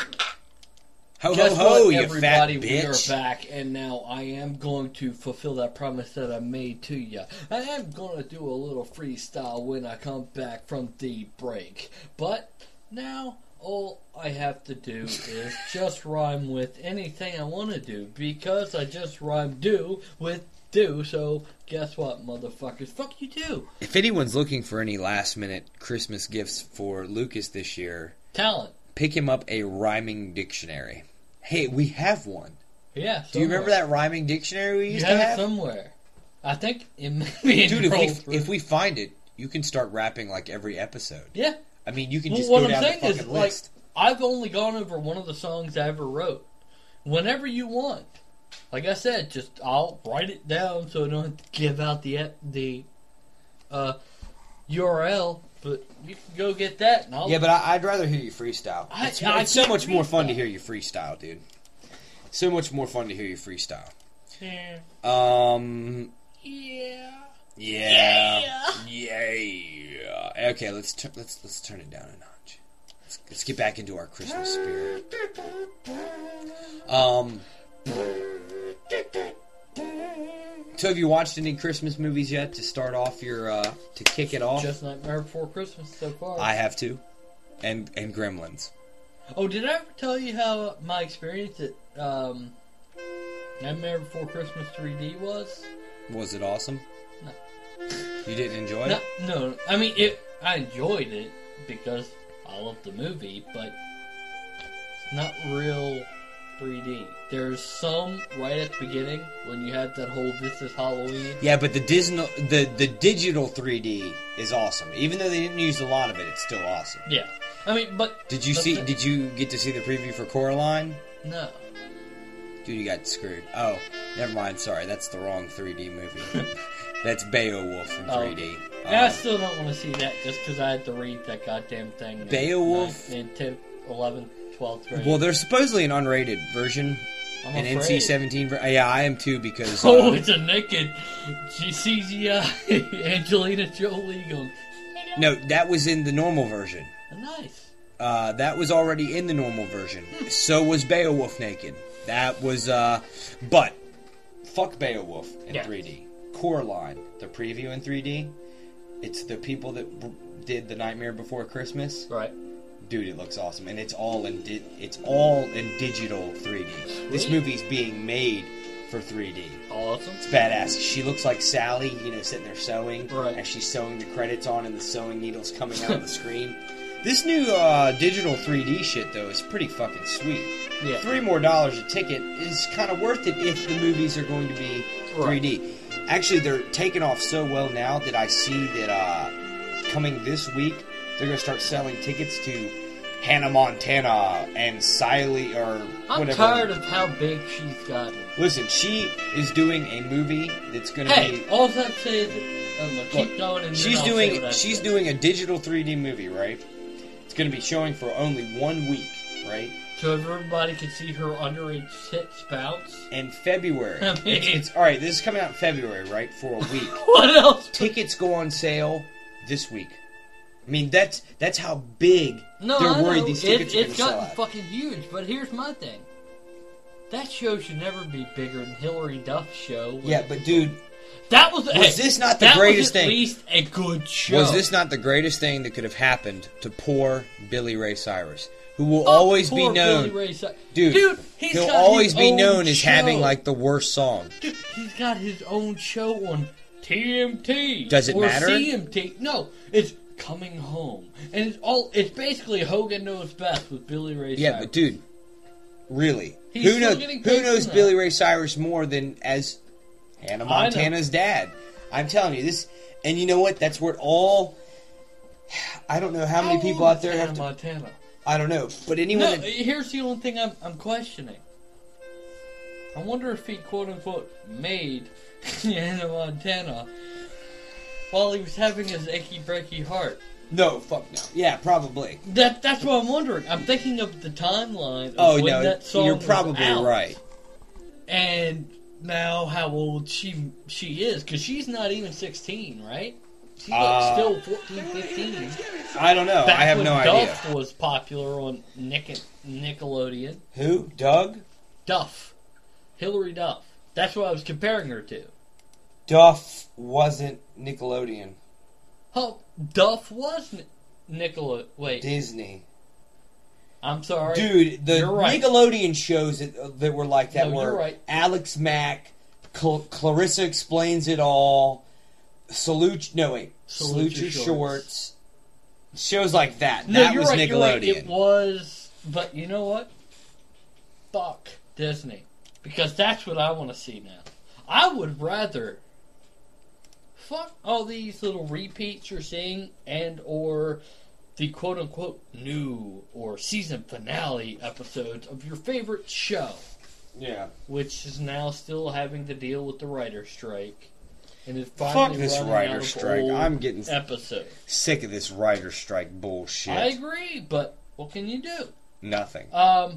Ho, Guess ho, ho, what, you everybody? fat We are bitch. back, and now I am going to fulfill that promise that I made to you. I am going to do a little freestyle when I come back from the break. But now, all I have to do is just rhyme with anything I want to do, because I just rhymed do with do, so guess what, motherfuckers? Fuck you too. If anyone's looking for any last minute Christmas gifts for Lucas this year, Talent. pick him up a rhyming dictionary. Hey, we have one. Yeah, Do you remember somewhere. that rhyming dictionary we You used have to it have? somewhere. I think it may be in Dude, your if old we, room. if we find it, you can start rapping like every episode. Yeah. I mean, you can Well, just what go I'm down the saying fucking is, like, list. I've only gone over one of the songs I ever wrote. Whenever you want. Like I said, just I'll write it down so I don't have to give out the ep- the uh, U R L. But you can go get that, and I'll. Yeah, but I, I'd rather hear you freestyle. I- it's I it's so can't much more fun to freestyle. hear you freestyle, dude. So much more fun to hear you freestyle. Yeah. Um. Yeah. Yeah. Yeah. Okay, let's tu- let's let's turn it down a notch. Let's, let's get back into our Christmas spirit. Um. So, have you watched any Christmas movies yet to start off your uh, to kick it off? Just Nightmare Before Christmas so far. I have two, and and Gremlins. Oh, did I ever tell you how my experience at um, Nightmare Before Christmas three D was? Was it awesome? No. You didn't enjoy No, it? no. I mean, it. I enjoyed it because I loved the movie, but it's not real three D. There's some right at the beginning when you had that whole "This is Halloween." Yeah, but the Disney, the the digital three D is awesome. Even though they didn't use a lot of it, it's still awesome. Yeah. I mean, but Did you the see? thi- Did you get to see the preview for Coraline? no. Dude, you got screwed. Oh, never mind. Sorry, that's the wrong three D movie. That's Beowulf in Oh. three D. And I Um, still don't want to see that just because I had to read that goddamn thing. in Beowulf? ninth- in tenth, eleventh, twelfth grade. well, there's supposedly an unrated version, I'm an afraid. N C seventeen. Ver- yeah, I am too because. Oh, uh, it's a naked C G I Angelina Jolie going. no, that was in the normal version. Nice. Uh, that was already in the normal version. So was Beowulf naked. That was, uh, but fuck Beowulf in Yeah. three D. Coraline, the preview in three D. It's the people that b- did the Nightmare Before Christmas. Right. Dude, it looks awesome, and it's all in di- it's all in digital three D. This Sweet. movie's being made for three D. Awesome. It's badass. She looks like Sally, you know, sitting there sewing, Right. as she's sewing the credits on, and the sewing needles coming out of the screen. This new uh, digital three D shit, though, is pretty fucking sweet. Yeah. Three more dollars a ticket is kind of worth it if the movies are going to be three D. Actually, they're taking off so well now that I see that uh, coming this week, they're going to start selling tickets to Hannah Montana and Siley or I'm whatever. tired of how big she's gotten. Listen, she is doing a movie that's going to Hey, be... all I have to say is, um, keep Look, going and she's then I'll say doing what I she's say. doing a digital three D movie, right? It's going to be showing for only one week, right? So everybody can see her underage tits bounce. In February. I mean- it's, it's all right. This is coming out in February, right? For a week. What else? Tickets go on sale this week. I mean, that's that's how big No, they're I worried know. these It, tickets are going it's to sell gotten at. fucking huge, but here's my thing. That show should never be bigger than Hillary Duff's show. Yeah, but dude, that was was hey, this not the that greatest was at thing? least a good show. was this not the greatest thing that could have happened to poor Billy Ray Cyrus, who will Oh, always be poor known, Billy Ray Cy- dude? Dude, he's he'll got always his be own known as show. having like the worst song. Dude, he's got his own show on T M T. Does it or matter? C M T. No, it's Coming Home, and it's all. It's basically Hogan Knows Best with Billy Ray. Yeah, Cyrus. but dude, really, He's who still knows? getting Who paid knows from that. Billy Ray Cyrus more than as Hannah I know. Montana's dad? I'm telling you this, and you know what? That's where it all. I don't know how many How people old out there is have Hannah to. Montana. I don't know, but anyone. No, that, here's the only thing I'm, I'm questioning. I wonder if he quote unquote made Hannah Montana while he was having his achy breaky heart. no, fuck no. Yeah, probably. That that's what I'm wondering. I'm thinking of the timeline of Oh when no, that song you're was probably out, right. and now how old she she is, because she's not even sixteen, right? She's like Uh, still fourteen, fifteen. I don't know. Back I have when no Duff idea. was popular on Nick- Nickelodeon. Who? Doug? Duff. Hillary Duff. That's what I was comparing her to. Duff wasn't Nickelodeon. Oh, Duff was Ni- Nickelode. Wait, Disney. I'm sorry. Dude, the You're right. Nickelodeon shows that, that were like that No, were you're right. Alex Mack, Cl- Clarissa Explains It All, Salute, no wait, Salute Salute, Your Your Shorts. Shorts. Shows like that. No, that you're was right, Nickelodeon. you're right. It was, but you know what? Fuck Disney. Because that's what I want to see now. I would rather fuck all these little repeats you're seeing and or the quote-unquote new or season finale episodes of your favorite show, Yeah. which is now still having to deal with the writer's strike. And is Fuck finally this running writer's out of strike. old I'm getting episodes. sick of this writer strike bullshit. I agree, but what can you do? Nothing. Um,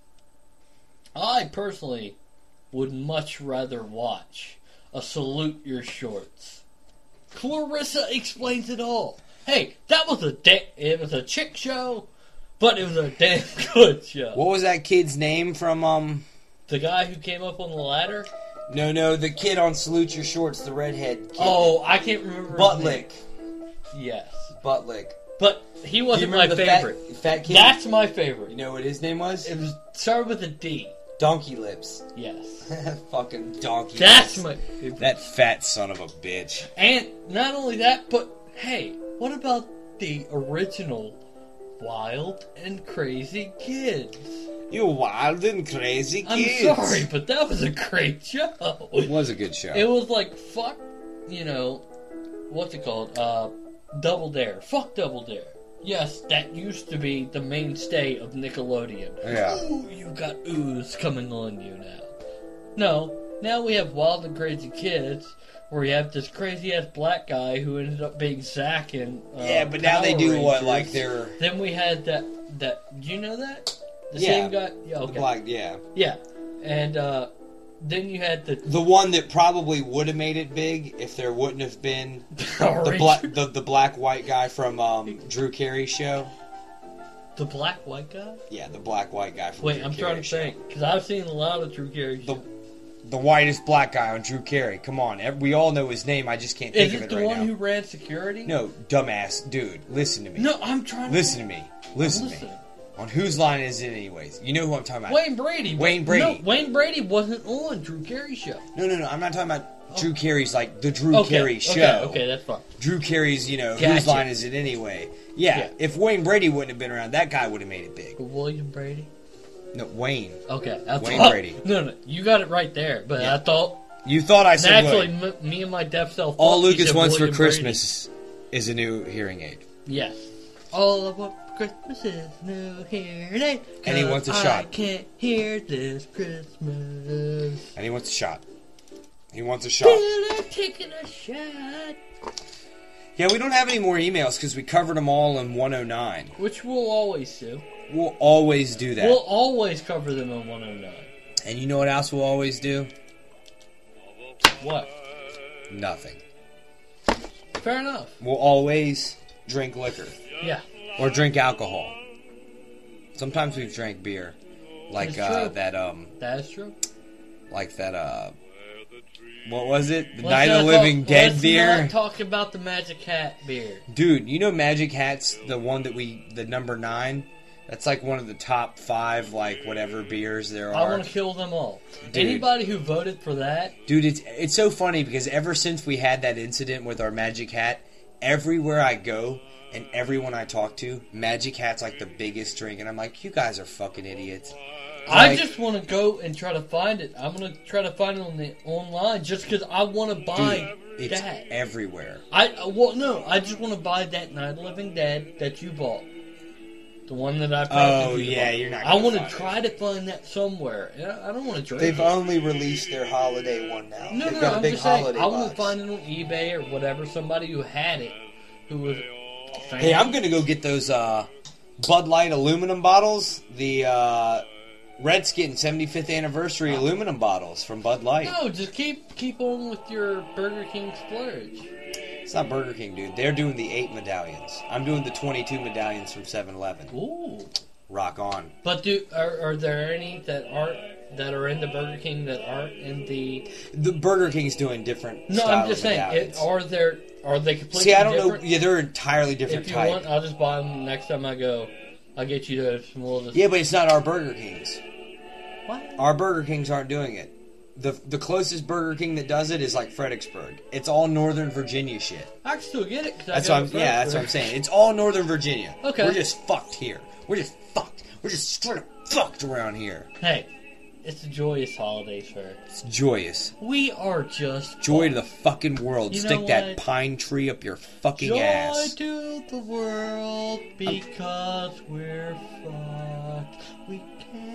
I personally would much rather watch a Salute Your Shorts. Clarissa Explains It All. Hey, that was a da- it was a chick show, but it was a damn good show. What was that kid's name from, um... The guy who came up on the ladder? No, no, the kid on Salute Your Shorts, the redhead kid. Oh, I can't remember his Buttlick. name. Yes. Buttlick. But he Do you wasn't my remember the favorite. Fat, fat kid? That's my favorite. You know what his name was? It was started with a D. Donkey Lips. Yes. Fucking Donkey That's Lips. my favorite. That fat son of a bitch. And not only that, but hey, what about the original Wild and Crazy Kids? You wild and crazy I'm kids. sorry, but that was a great show. It was a good show. It was like, fuck, you know, what's it called? Uh, Double Dare. Fuck Double Dare. Yes, that used to be the mainstay of Nickelodeon. Yeah. Ooh, you got ooze coming on you now. No, now we have Wild and Crazy Kids, where you have this crazy ass black guy who ended up being Zack in uh, yeah, but now they Power do what, Rangers. like they're... Then we had that, that, do you know that? The Yeah, same guy? Yeah, The okay. black, yeah. Yeah, and uh, then you had the... The one that probably would have made it big if there wouldn't have been Power the Rangers. black, the, the black white guy from um, Drew Carey's show. The black white guy? Yeah, the black white guy from Wait, Drew I'm Carey's trying to show. think, because I've seen a lot of Drew Carey The, shows. the whitest black guy on Drew Carey. Come on, ev- we all know his name. I just can't think Is of it it the right one now. who ran security? No, dumbass dude. Listen to me. No, I'm trying to... Listen to me. Listen to me. Listen. On whose line is it, anyways? You know who I'm talking about. Wayne Brady. Wayne Brady. No, Wayne Brady wasn't on Drew Carey show. No, no, no. I'm not talking about Drew Carey's, like, the Drew Okay, Carey okay, show. okay, that's fine. Drew Carey's, you know, whose Gotcha. line is it anyway? Yeah, Yeah. if Wayne Brady wouldn't have been around, that guy would have made it big. William Brady. No, Wayne. Okay, I Wayne thought- Brady. No, no, you got it right there. But Yeah. I thought You thought I said naturally, William. m- me and my deaf self. All thought you Lucas said wants for William Brady. Christmas is a new hearing aid. Yes. All I want for Christmas is no hearing aid. And he wants a 'cause shot. I can't hear this Christmas. And he wants a shot. He wants a shot. Still taking a shot. Yeah, we don't have any more emails because we covered them all in one oh nine. Which we'll always do. We'll always do that. We'll always cover them in one oh nine. And you know what else we'll always do? What? Nothing. Fair enough. We'll always drink liquor. Yeah. Or drink alcohol. Sometimes we've drank beer. Like That's uh, true. that, um, That is true. like that, uh, what was it? The Let's Night of not the Living talk- Dead let's beer? not talk about the Magic Hat beer. Dude, you know Magic Hat's the one that we, the number nine? That's like one of the top five, like, whatever beers there I are. want to kill them all. Dude. Anybody who voted for that, Dude, it's it's so funny because ever since we had that incident with our Magic Hat, everywhere I go and everyone I talk to, Magic Hat's like the biggest drink, and I'm like, you guys are fucking idiots. I Like, just want to go and try to find it. I'm going to try to find it on the online just because I want to buy dude, it's that. everywhere. I uh, well, no, I just want to buy that Night of the Living Dead that you bought. The one that I Oh, prompted you to yeah, buy. you're not I gonna want to find it. try to find that somewhere. I I don't want to drink They've it. only released their holiday one now. No, They've no, got a I'm big just saying. holiday I want to box. find it on eBay or whatever. Somebody who had it, who was. a fan. Hey, I'm gonna go get those uh, Bud Light aluminum bottles, the uh, Redskin seventy-fifth anniversary aluminum bottles from Bud Light. No, just keep keep on with your Burger King splurge. It's not Burger King, dude. They're doing the eight medallions. I'm doing the twenty-two medallions from seven eleven. Ooh. Rock on. But do are, are there any that aren't that are in the Burger King that aren't in the? The Burger King's doing different. No, style I'm just of saying. medallions. It, are there are they completely See, I don't different? know. Yeah, they're entirely different If you type. want, I'll just buy them next time I go. I'll get you those from little. Yeah, but it's not our Burger Kings. What? Our Burger Kings aren't doing it. The the closest Burger King that does it is like Fredericksburg. It's all Northern Virginia shit. I can still get it. 'Cause I That's go what I'm, to yeah, that's what I'm saying. It's all Northern Virginia. Okay. We're just fucked here. We're just fucked. We're just straight up fucked around here. Hey, it's a joyous holiday, sir. It's joyous. We are just Joy to the fucking world. You Stick know that what? pine tree up your fucking joy ass. to the world because we're fucked. We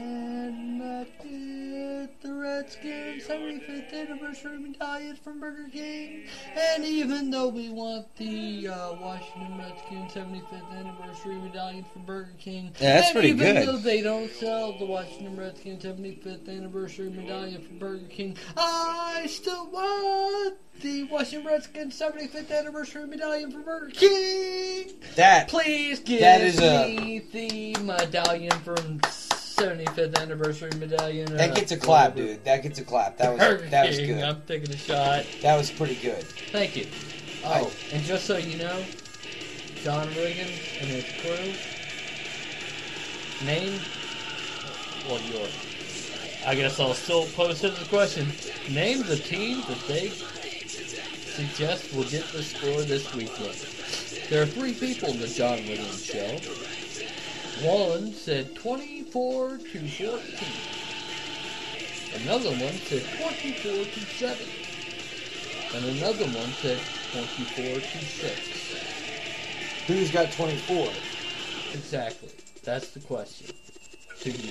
cannot get the Redskins seventy-fifth anniversary medallions from Burger King, and even though we want the uh, Washington Redskins seventy-fifth anniversary medallion from Burger King, Yeah, that's and pretty even good. though they don't sell the Washington Redskins seventy-fifth anniversary medallion from Burger King, I still want the Washington Redskins seventy-fifth anniversary medallion from Burger King. That Please give That is a- me the medallion from seventy-fifth anniversary medallion. that uh, gets a clap, Burger- dude. That gets a clap. That was Burger that was King. good. I'm taking a shot. That was pretty good. Thank you. Oh, and just so you know, John Riggins and his crew name. Well, your. I guess I'll still pose it as a question. Name the team that they suggest will get the score this weekend. There are three people in the John Riggins show. One said twenty-four to fourteen. Another one said twenty-four to seven. And another one said twenty-four to six. Who's got twenty-four? Exactly. That's the question. To you.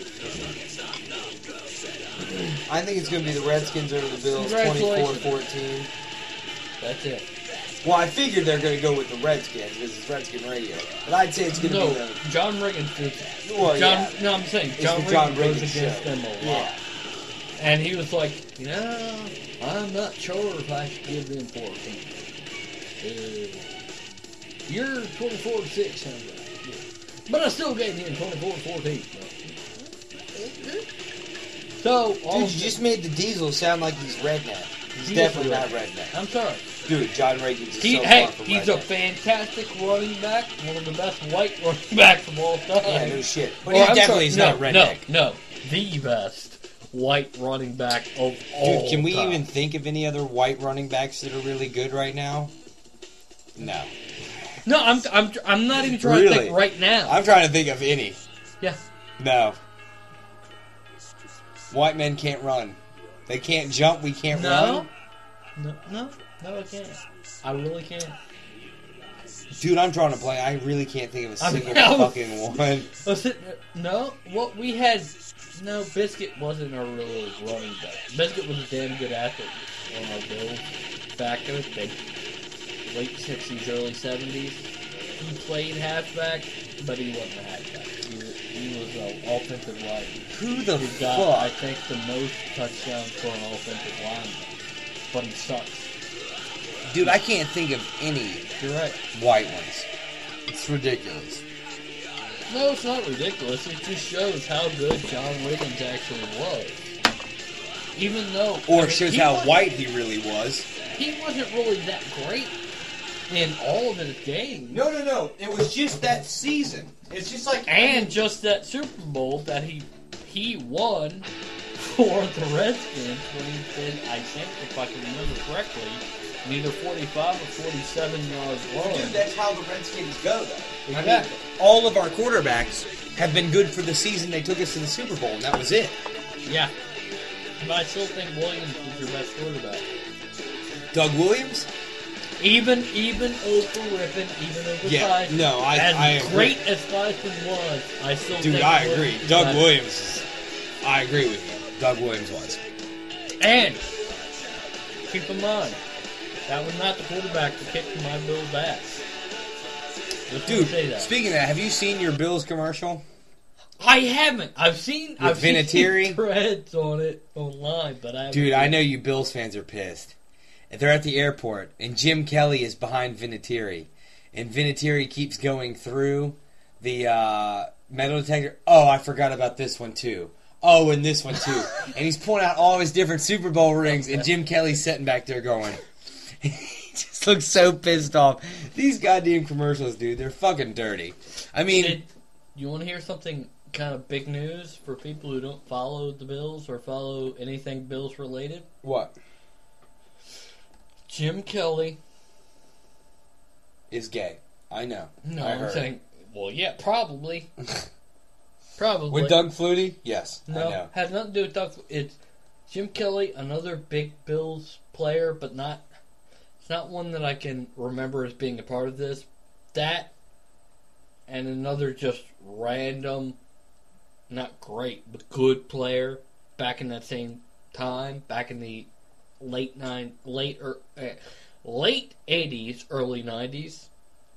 I think it's going to be the Redskins over the Bills, twenty-four Congratulations. fourteen. That's it. Well, I figured they're going to go with the Redskins because it's Redskin Radio. But I'd say it's going to No, be the... John Riggins did. Well, John, yeah. No, I'm saying It's John the John Riggins goes Riggins against show. them a lot. Yeah. And he was like, you know, I'm not sure if I should give them fourteen. Uh, you're twenty-four to six, sounds right. Yeah. But I still gave him twenty-four to fourteen. So, all Dude, you just made the Diesel sound like he's redneck. He's He is definitely a not redneck. redneck. I'm sorry. Dude, John Riggins is He, so hey, far from he's a redneck. fantastic running back, one of the best white running backs of all time. Yeah, no shit. But Or, he I'm definitely sorry, is not no, redneck. No, no, the best white running back of all Dude, can we time. even think of any other white running backs that are really good right now? No. No, I'm I'm I'm not even trying Really? to think right now. I'm trying to think of any. Yeah. No. White men can't run. They can't jump. We can't No. run. No, no, no, I can't. I really can't. Dude, I'm drawing a blank. I really can't think of a I single know. fucking one. Listen, no, what we had, no, Biscuit wasn't a real running back. Biscuit was a damn good athlete on our Bills back in the day, late sixties, early seventies. He played halfback, but he wasn't a halfback. He was, he was an offensive lineman. Who the He got, I fuck? think, the most touchdowns for an offensive lineman, but he sucks. Dude, I can't think of any You're right. white ones. It's ridiculous. No, it's not ridiculous. It just shows how good John Wiggins actually was. Even though... Or I mean, shows he how wasn't- white he really was. He wasn't really that great in all of his games. No, no, no. It was just that season. It's just like... And just that Super Bowl that he he won for the Redskins when he did, I think, if I can remember correctly, neither forty-five or forty-seven yard run. Dude, that's how the Redskins go, though. I mean, Exactly. all of our quarterbacks have been good for the season they took us to the Super Bowl, and that was it. Yeah. But I still think Williams was your best quarterback. Doug Williams? Even even over Rippon, even over Yeah, Theismann, no, I- as I agree. great as Theismann was, I still Dude, think I Williams agree. was Doug better. Williams is... I agree with you. Doug Williams was. And keep in mind, that was not the quarterback that kicked my Bills' ass. Just Dude, wanna say that. speaking of that, have you seen your Bills commercial? I haven't. I've seen. I've Vinatieri? seen threads on it online, but I. Haven't Dude, I know you Bills fans are pissed. They're at the airport, and Jim Kelly is behind Vinatieri. And Vinatieri keeps going through the uh, metal detector. Oh, I forgot about this one, too. Oh, and this one, too. And he's pulling out all his different Super Bowl rings, and Jim Kelly's sitting back there going... he just looks so pissed off. These goddamn commercials, dude, they're fucking dirty. I mean... Did, you want to hear something kind of big news for people who don't follow the Bills or follow anything Bills related? What? Jim Kelly. Is gay. I know. No, I I'm heard. saying. Well, yeah, probably. Probably. With Doug Flutie? Yes, I No, know. has nothing to do with Doug. It's Jim Kelly, another big Bills player, but not. It's not one that I can remember as being a part of this. That and another just random, not great, but good player back in that same time, back in the late nine, late er, eh, late eighties, early nineties.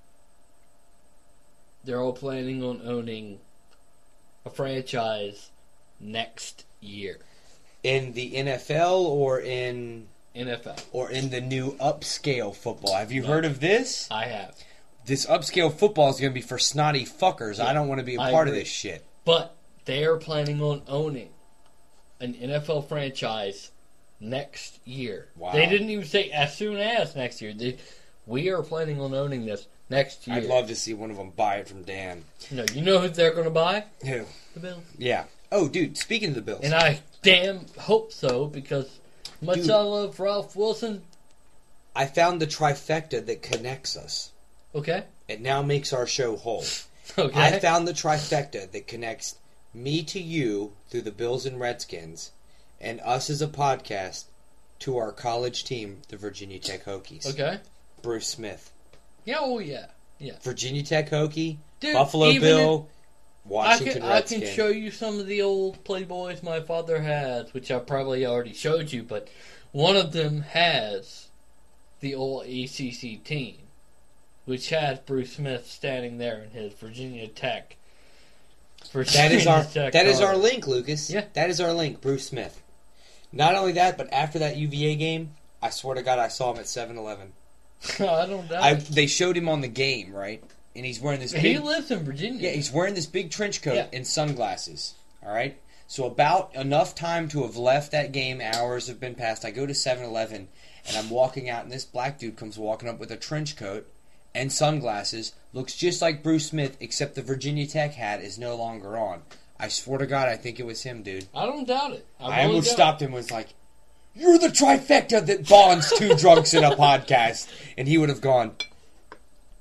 They're all planning on owning a franchise next year. In the N F L or in N F L. or in the new upscale football? Have you heard of this? I have. This upscale football is going to be for snotty fuckers. I don't want to be a I part of agree. this shit. But they are planning on owning an N F L franchise next year. Wow. They didn't even say as soon as next year. They, we are planning on owning this next year. I'd love to see one of them buy it from Dan. No, you know who they're going to buy? Who? The Bills. Yeah. Oh, dude, speaking of the Bills. And I damn hope so, because much Dude. I love Ralph Wilson. I found the trifecta that connects us. Okay. It now makes our show whole. Okay. I found the trifecta that connects me to you through the Bills and Redskins, and us as a podcast to our college team, the Virginia Tech Hokies. Okay. Bruce Smith. Yeah, oh yeah. Yeah. Virginia Tech Hokie, Dude, Buffalo even Bill, I Washington can, I Redskin. can show you some of the old Playboys my father has, which I probably already showed you, but one of them has the old A C C team, which has Bruce Smith standing there in his Virginia Tech. Virginia That is our Tech that is our card. link, Lucas. Yeah. That is our link, Bruce Smith. Not only that, but after that U V A game, I swear to God, I saw him at seven eleven. I don't doubt I it. they showed him on the game, right? And he's wearing this He big lives in Virginia. Yeah, he's wearing this big trench coat Yeah. and sunglasses. All right? So about enough time to have left that game, hours have been passed. I go to seven eleven and I'm walking out and this black dude comes walking up with a trench coat and sunglasses. Looks just like Bruce Smith, except the Virginia Tech hat is no longer on. I swear to God, I think it was him, dude. I don't doubt it. I, I, really almost don't. stopped him and was like, "You're the trifecta that bonds two drunks in a podcast." And he would have gone,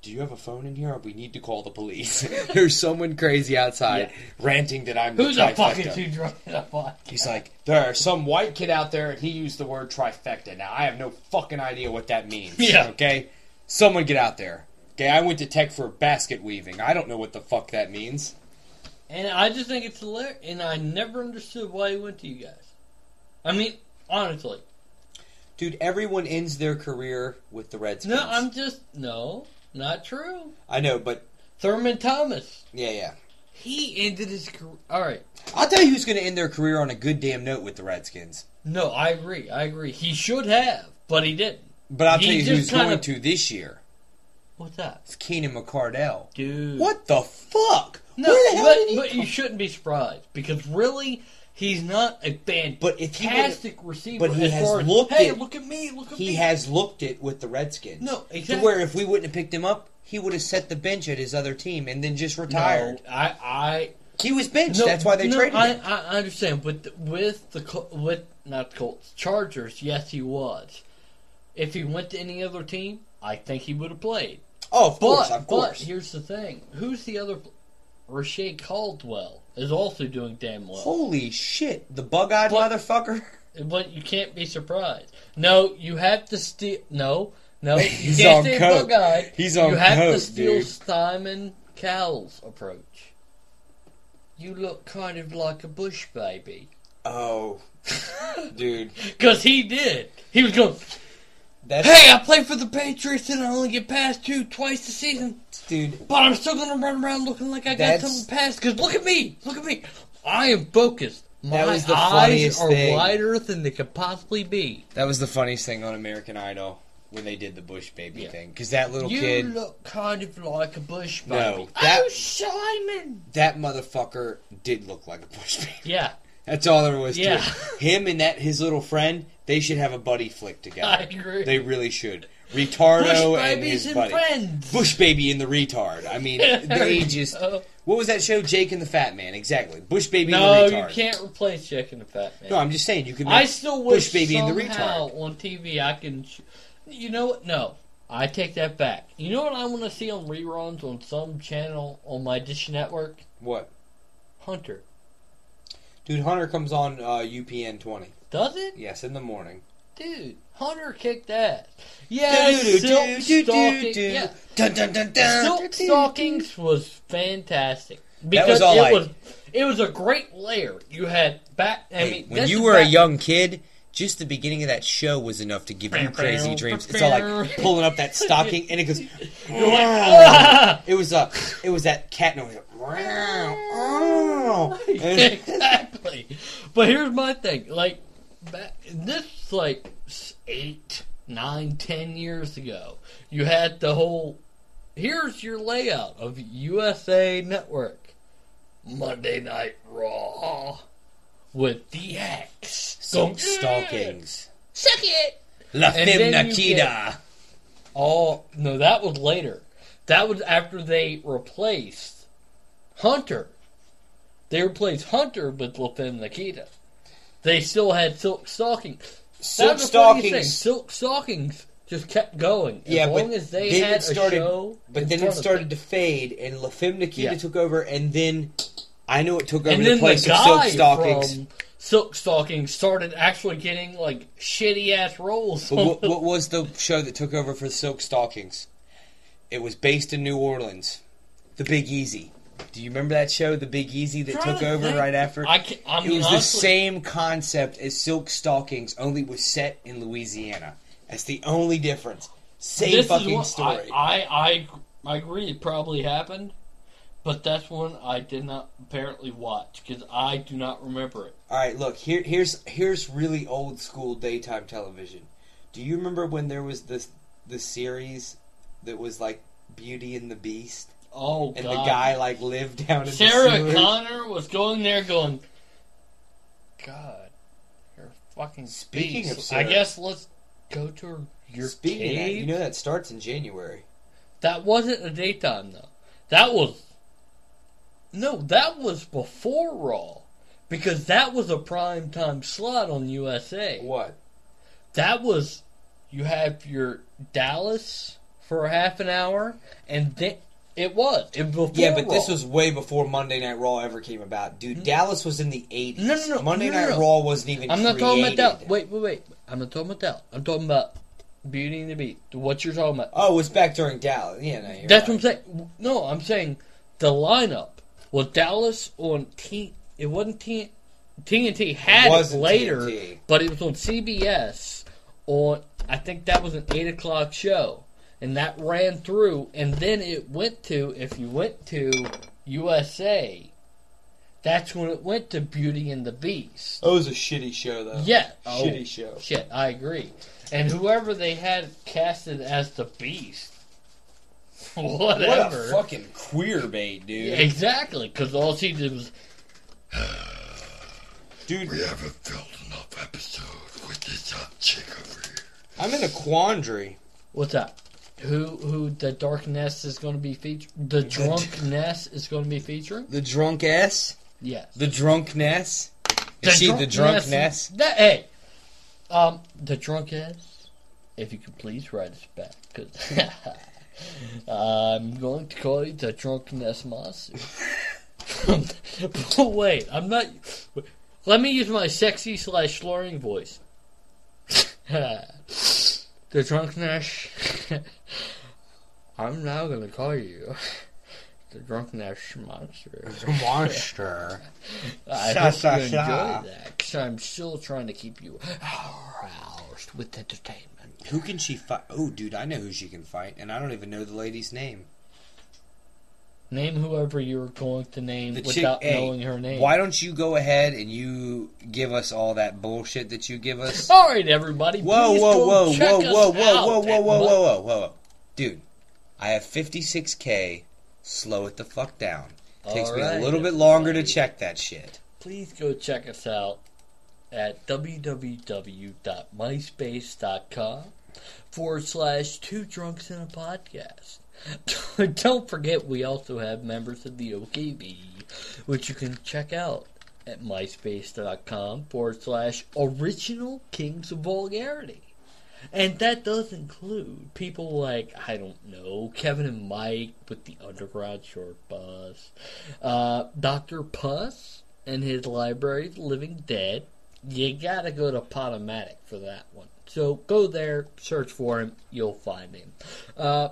do you have a phone in here? We need to call the police. There's someone crazy outside Yeah. ranting that I'm Who's the a fucking trifecta. too drunk in a podcast? He's like, there's some white kid out there, and he used the word trifecta. Now, I have no fucking idea what that means. Yeah. Okay? Someone get out there. Okay, I went to tech for basket weaving. I don't know what the fuck that means. And I just think it's hilarious. And I never understood why he went to you guys. I mean, honestly. Dude, everyone ends their career with the Redskins. No, I'm just... No, not true. I know, but... Thurman Thomas. Yeah, yeah. He ended his career... Alright. I'll tell you who's going to end their career on a good damn note with the Redskins. No, I agree. I agree. He should have, but he didn't. But I'll He tell you just who's kinda- going to this year. What's that? It's Keenan McCardell. Dude. What the fuck? No, Where the hell but, did he but come- you shouldn't be surprised. Because really, he's not a But if he fantastic receiver. but he as has far as, looked hey, at- look at me, look at He me. has looked it with the Redskins. No, To exactly. where if we wouldn't have picked him up, he would have set the bench at his other team and then just retired. No, I, I, He was benched. no, That's why they no, traded I, him. I understand, but th- with the Col- with not the Colts, Chargers, yes, he was. If he went to any other team, I think he would have played. Oh, of But, course, of but course. here's the thing: who's the other? Rashae Caldwell is also doing damn well. Holy shit, the bug-eyed But- motherfucker. But you can't be surprised. No, you have to steal. No, no, you He's can't on stay coke. bug-eyed. He's on You have to coke, steal dude. Simon Cowell's approach. You look kind of like a bush baby. Oh, dude, Because he did. He was going, that's hey, I play for the Patriots and I only get passed two twice a season. dude. But I'm still going to run around looking like I got That's- something passed. Because look at me. Look at me. I am focused. My That was the eyes funniest are thing. wider than they could possibly be. That was the funniest thing on American Idol when they did the Bush baby Yeah. thing. Because that little You kid, look kind of like a bush baby. No, that- oh, Simon. that motherfucker did look like a Bush baby. Yeah, That's all there was Yeah. to it. Him and that his little friend, they should have a buddy flick together. I agree. They really should. Ritardo bush and babies his and, buddy. friends. Bush baby and the retard. I mean, they just. Uh, What was that show? Jake and the Fat Man. Exactly. Bush baby no, and the you retard. can't replace Jake and the Fat Man. No, I'm just saying you could. Make I still wish Bush baby and the somehow retard. on T V I can. Sh- you know what? No, I take that back. You know what I want to see on reruns on some channel on my Dish Network? What? Hunter. Dude, Hunter comes on uh, U P N twenty. Does it? Yes, in the morning. Dude, Hunter kicked ass. Yeah, Do-do-do, silk do-do-do, stalking. do. Yeah, Dun, dun, dun, dun. silk stockings was fantastic because was all it I- was it was a great layer. You had back. I Hey, mean, when this you is were a back- young kid, just the beginning of that show was enough to give you crazy dreams. It's all like pulling up that stocking, and it goes. You're like, "Ah!" It was uh, it was that cat noise. And- Exactly. But here's my thing. Like, back, this like s- eight, nine, ten years ago, you had the whole. Here's your layout of U S A Network. Monday Night Raw with D X. Silk Go, stockings. Suck it. La And Femme then you Nikita. Oh no, that was later. That was after they replaced Hunter. They replaced Hunter with La Femme Nikita. They still had silk stockings. Silk That was the funniest thing. stockings. Silk stockings just kept going. As Yeah, long but as they then had it started- a show. But in then it front of started them. to fade, and La Femme Nikita Yeah. took over, and then I know it took over And the then the place of Silk guy Stockings. from Silk Stockings started actually getting like shitty ass roles. But what, what was the show that took over for Silk Stockings? It was based in New Orleans. The Big Easy. Do you remember that show, The Big Easy, that Trying took to over think. right after? I can, I mean, It was the honestly, same concept as Silk Stockings, only it was set in Louisiana. That's the only difference. Same this is fucking what- story. I, I, I, I agree it probably happened, but that's one I did not apparently watch because I do not remember it. All right, look here. Here's here's really old school daytime television. Do you remember when there was this the series that was like Beauty and the Beast, Oh, and God. the guy like lived down in the Sarah sewers? Connor was going there going, God, you're a fucking Speaking beast. of Sarah- I guess let's go to her, your Speaking of that, cave. you know that starts in January. That wasn't a daytime, though. That was... No, that was before Raw. Because that was a primetime slot on U S A. What? That was... You have your Dallas, for half an hour, and then it was. It before Yeah, but this Raw. was way before Monday Night Raw ever came about. Dude, Dallas was in the eighties. No, no, no. Monday no, no, Night no. Raw wasn't even I'm not created. talking about that. Wait, wait, wait. I'm not talking about that. I'm talking about Beauty and the Beast. What you're talking about. Oh, it was back during Dallas. Yeah, no, you're That's right. what I'm saying. No, I'm saying the lineup was Dallas on T. It wasn't T. T N T had It it, wasn't later, T N T. but it was on C B S. On I think that was an eight o'clock show, and that ran through, and then it went to if you went to U S A. That's when it went to Beauty and the Beast. Oh, it was a shitty show, though. Yeah, oh, Shitty show. Shit, I agree. And whoever they had casted as the Beast, whatever. What a fucking queer bait, dude. Yeah, exactly, because all she did was, Dude, We haven't filled enough episodes with this hot chick over here. I'm in a quandary. what's that? Who who the Dark Nest is going to be featured? The Drunk Nest is going to be featuring? The drunk ass? Yes. The drunk Ness? The Is she Drunk the drunk Nest- Ness? That, hey, um, the Drunk Nest, if you could please write us back, because I'm going to call you the Drunk Nest Monster. But wait, I'm not. Let me use my sexy slash slurring voice. The Drunk Nest. I'm now going to call you the Drunk Nest Monster. Monster. I Sha, hope sha, you enjoy sha. that, because I'm still trying to keep you aroused with entertainment. Who can she fight? Oh, dude, I know who she can fight, and I don't even know the lady's name. Name whoever you're going to name The chick- without hey, knowing her name. Why don't you go ahead and you give us all that bullshit that you give us? All right, everybody. Whoa, please whoa, go whoa, check whoa, us whoa, whoa, out whoa, whoa, at whoa, my- whoa, whoa, whoa. Dude, I have fifty-six K. Slow it the fuck down. Takes All me a right, little bit longer to everybody. check that shit. Please go check us out at www.myspace.com forward slash two drunks in a podcast. Don't forget, we also have members of the O K B, which you can check out at myspace.com forward slash original kings of vulgarity. And that does include people like, I don't know, Kevin and Mike with the Underground Short Bus, uh, Doctor Puss and his library, Living Dead. You gotta go to Potomatic for that one. So go there, search for him, you'll find him. Uh,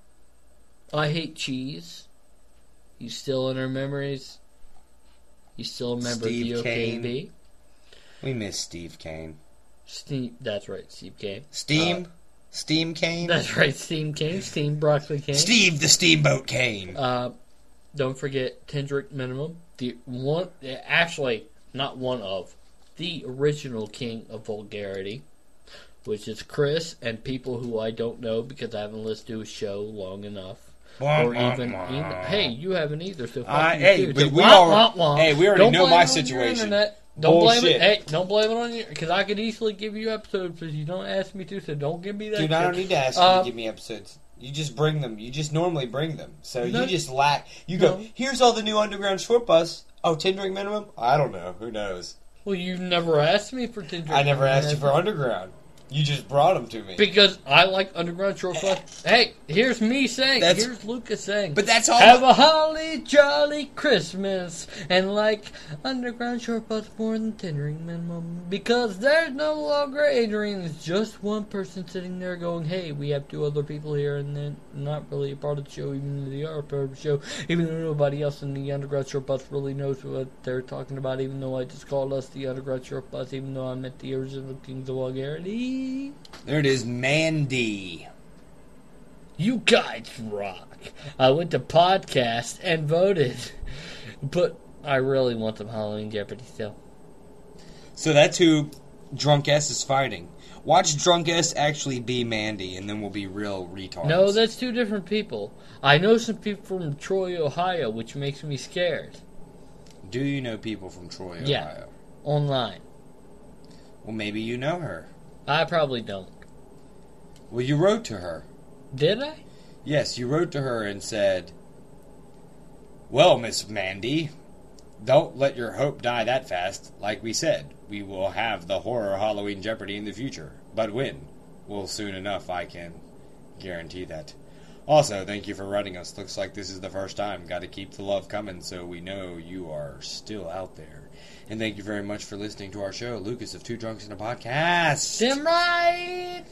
I Hate Cheese. He's still in our memories. He's still a member Steve of the O K B. Kane. We miss Steve Kane. Steve, that's right, Steve Kane. Steam? Uh, Steam Kane? That's right, Steam Kane. Steam Broccoli Kane. Steve the Steamboat Kane. Uh, don't forget Tendrick Minimum. The one, actually, not one of, the original king of vulgarity, which is Chris and people who I don't know because I haven't listened to his show long enough. Wah, or wah, even, wah. even, hey, you haven't either, so fuck Uh, you hey, too. but So we wah, all- wah, wah. hey, we already Don't know blame my it on your situation. internet. Don't blame it. Bullshit. Hey, don't blame it on you because I could easily give you episodes because you don't ask me to. So don't give me that. Dude, I don't shit. need to ask you Um, to give me episodes. You just bring them. You just normally bring them. So No. you just lack. You No. go, here's all the new Underground Short Bus. Oh, ten drink minimum? I don't know. Who knows? Well, you never asked me for Tendrick. I never asked you Minimum. for Underground. You just brought them to me. Because I like Underground Short Bus. Hey, here's me saying. That's- here's Lucas saying. But that's all. Have a holly jolly Christmas and like Underground Short Bus more than Tendering Minimum because there's no longer Adrian. It's just one person sitting there going, "Hey, we have two other people here," and then not really a part of the show, even though they are a part of the show. Even though nobody else in the Underground Short Bus really knows what they're talking about. Even though I just called us the Underground Short Bus. Even though I meant the original Kings of Vulgarity. There it is, Mandy. You guys rock. I went to podcast and voted. But I really want some Halloween Jeopardy still. So that's who Drunk S is fighting. Watch Drunk S actually be Mandy, and then we'll be real retards. No, that's two different people. I know some people from Troy, Ohio, which makes me scared. Do you know people from Troy, Ohio? Yeah. Online. Well, maybe you know her. I probably don't. Well, you wrote to her. Did I? Yes, you wrote to her and said, "Well, Miss Mandy, don't let your hope die that fast. Like we said, we will have the horror Halloween Jeopardy in the future. But when? Well, soon enough, I can Guarantee that. Also, thank you for writing us. Looks like this is the first time. Got to keep the love coming so we know you are still out there. And thank you very much for listening to our show, Lucas of Two Drunks in a Podcast. Damn right!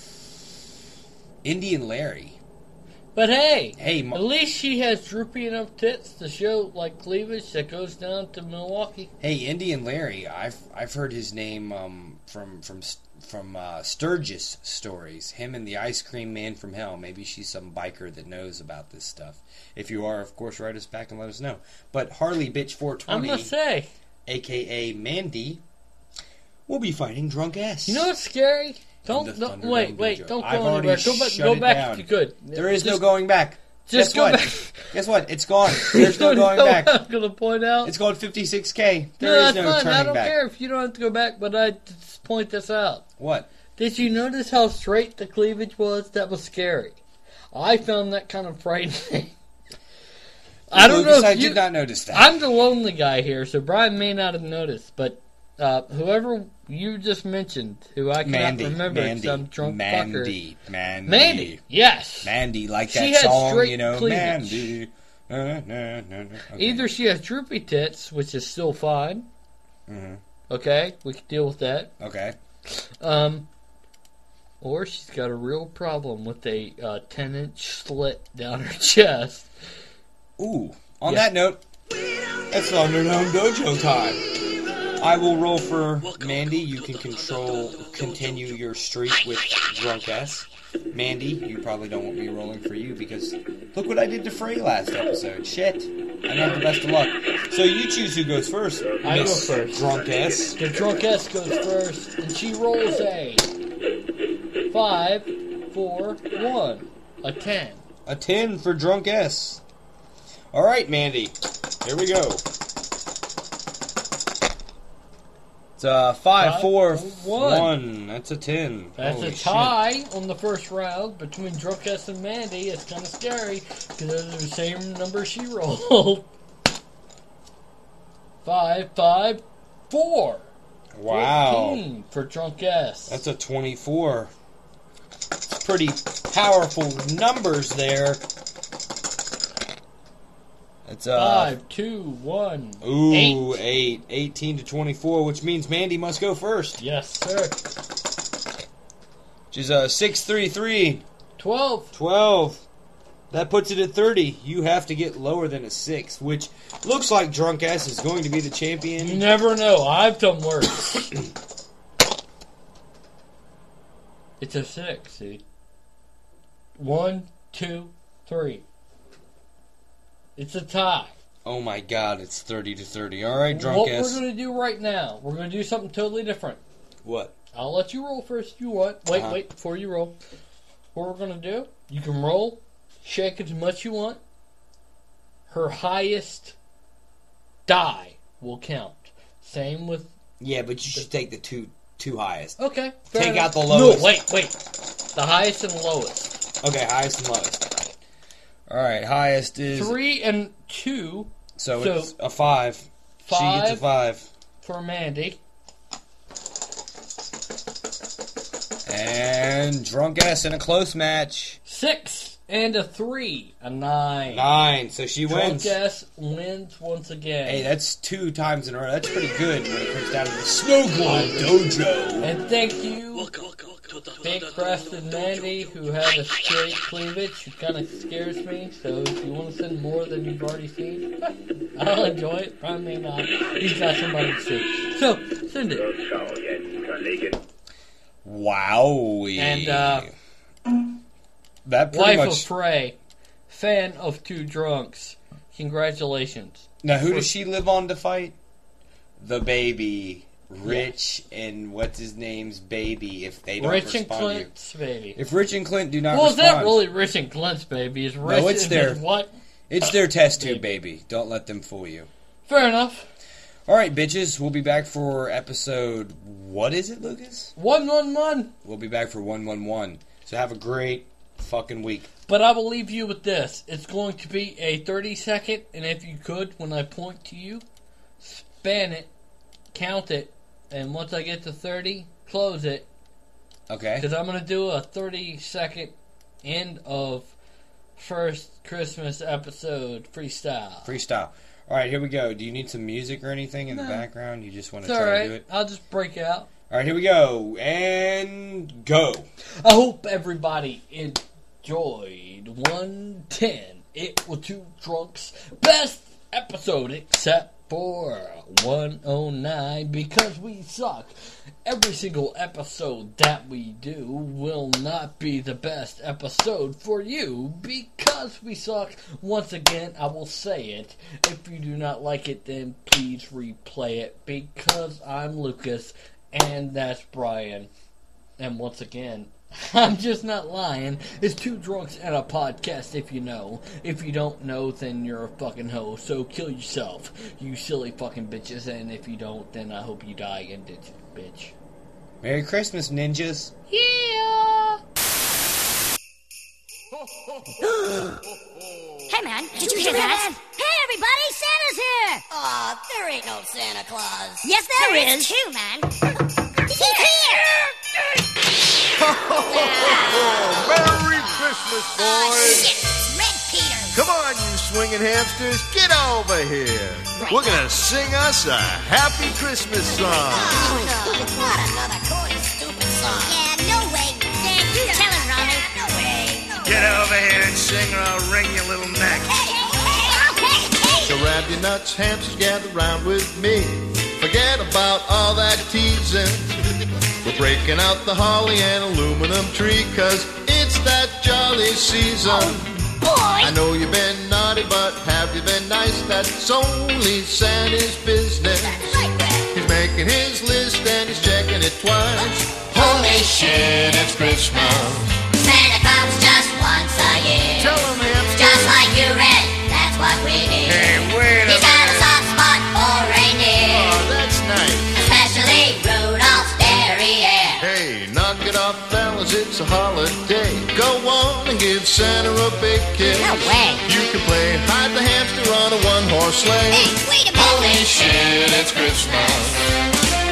Indian Larry. But hey, Hey, Mo- at least she has droopy enough tits to show like cleavage that goes down to Milwaukee. Hey, Indian Larry. I've I've heard his name um, from from from uh, Sturgis stories. Him and the Ice Cream Man from Hell. Maybe she's some biker that knows about this stuff. If you are, of course, write us back and let us know. But Harley Bitch four I twenty, must say, a k a. Mandy, will be fighting Drunk S. you know what's scary? Don't, the don't Thunderdome wait, wait, Dojo. don't go I've already anywhere. Go back, shut go it back down. if you could. There is Just- no going back. Just Guess go what? back. Guess what? It's gone. There's no You going know back. what I'm gonna point out. It's called fifty-six K. There no, is that's no fine. turning I don't back. care if you don't have to go back, but I just point this out. What? Did you notice how straight the cleavage was? That was scary. I found that kind of frightening. I don't Lucas, know. If I you, did not notice that. I'm the lonely guy here, so Brian may not have noticed, but uh, whoever you just mentioned, who I cannot Mandy, remember, Mandy, some drunk Mandy, fucker. Mandy, Mandy, yes. Mandy, like She that had song, straight you know, cleavage. Mandy. Uh, nah, nah, nah. Okay. Either she has droopy tits, which is still fine. Mhm. Okay, we can deal with that. Okay. Um, or she's got a real problem with a uh, ten-inch slit down her chest. Ooh. On Yeah. that note, it's Thunderdome Dojo time. I will roll for Mandy. You can control, continue your streak with Drunk S. Mandy, you probably don't want me rolling for you because look what I did to Frey last episode. Shit. I know the best of luck. So you choose who goes first. I go Miss first. Drunk S. The drunk S goes first, and she rolls a five, four, one, a ten. A ten for Drunk S. All right, Mandy. Here we go. It's a five, Five, four, one. one. That's a ten. That's Holy a tie on the first round between Drunk S and Mandy. It's kind of scary because they're the same number she rolled. Five, five, four. Shit. Wow. fourteen for Drunk S. That's a twenty-four. It's pretty powerful numbers there. It's uh Five, two, one, ooh, eight. eight. eighteen to twenty-four, which means Mandy must go first. Yes, sir. Which is uh six, three, three. Twelve. twelve. That puts it at thirty. You have to get lower than a six, which looks like Drunk S is going to be the You champion. never know. I've done worse. It's a six, see? One, two, three. It's a tie. Oh my god, it's thirty to thirty. Alright, Drunk what S. we're going to do right now, we're going to do something totally different. What? I'll let you roll first if you want. Wait, Uh-huh. wait, before you roll. What we're going to do, you can roll, shake as much you want. Her highest die will count. Same with... Yeah, but you should take the two two highest. Okay. fair Take enough. out the lowest. No, wait, wait. The highest and lowest. Okay, highest and lowest. Alright, highest is... Three and two So, so it's a five. She gets a five. five. for Mandy. And Drunk S in a close match. Six and a three. A nine. Nine, so she Drunk wins. S wins once again. Hey, that's two times in a row. That's pretty good when it comes down to the Snow Globe Dojo. And thank you, big breasted Mandy, who had a straight cleavage, who kind of scares me. So if you want to send more than you've already seen, I'll enjoy it. I may not. He's got somebody to see. So send it. Wowie. And uh, that pretty Wife much. of Frey, fan of Two Drunks. Congratulations. Now, who does she live on to fight? The baby. Rich and what's his name's baby if they don't Rich and respond to you. Clint's baby. If Rich and Clint do not Well, is respond, that really Rich and Clint's baby? Is Rich it's and their- his what? it's their test tube baby. Don't let them fool you. Fair enough. All right, bitches. We'll be back for episode. What is it, Lucas? One, one, one. We'll be back for one one one. So have a great fucking week. But I will leave you with this. It's going to be a thirty second, and if you could, when I point to you, span it, count it, and once I get to thirty, close it. Okay. Because I'm going to do a thirty second End of first Christmas episode freestyle. Freestyle. All right, here we go. Do you need some music or anything in No. the background? You just want to It's try alright. to do it? I'll just break out. All right, here we go. And go. I hope everybody enjoyed one ten. It was Two Drunks' best episode, except for one oh nine, because we suck. Every single episode that we do will not be the best episode for you because we suck. Once again, I will say it. If you do not like it, then please replay it, because I'm Lucas and that's Brian. And once again, I'm just not lying. It's Two Drunks and a Podcast, if you know. If you don't know, then you're a fucking hoe. So kill yourself, you silly fucking bitches. And if you don't, then I hope you die in ditch, bitch. Merry Christmas, ninjas. Yeah! Hey, man, did you hear that? Hey, everybody, Santa's here! Aw, there ain't no Santa Claus. Yes, there is. too, man. He's here! Merry Christmas, Oh, boys! shit, it's Red Peter. Come on, you swinging hamsters, get over here. Right. We're gonna sing us a happy Christmas song. Oh, no, not another corny, stupid song. Yeah, no way. Dan, you tell him, Ronnie. No way. Get over here and sing or I'll wring your little neck. Hey, hey, okay, hey. So grab your nuts, hamsters, gather round with me. Forget about all that teasing. We're breaking out the holly and aluminum tree, cause it's that jolly season. Boy! I know you've been naughty, but have you been nice? That's only Santa's business. Right, Red. He's making his list and he's checking it twice. Holy shit, it's Christmas. Santa comes just once a year. Tell him, hamster. Just like you, Red. That's what we hear. Hey, wait a He's got a minute. soft spot for reindeer. Oh, that's nice. Especially Rudolph's derriere. Hey, knock it off, fellas, it's a holiday. Go on and give Santa a big kiss. No way. You can play hide the hamster on a one-horse sleigh. Hey, wait a minute. Holy shit, it's Christmas.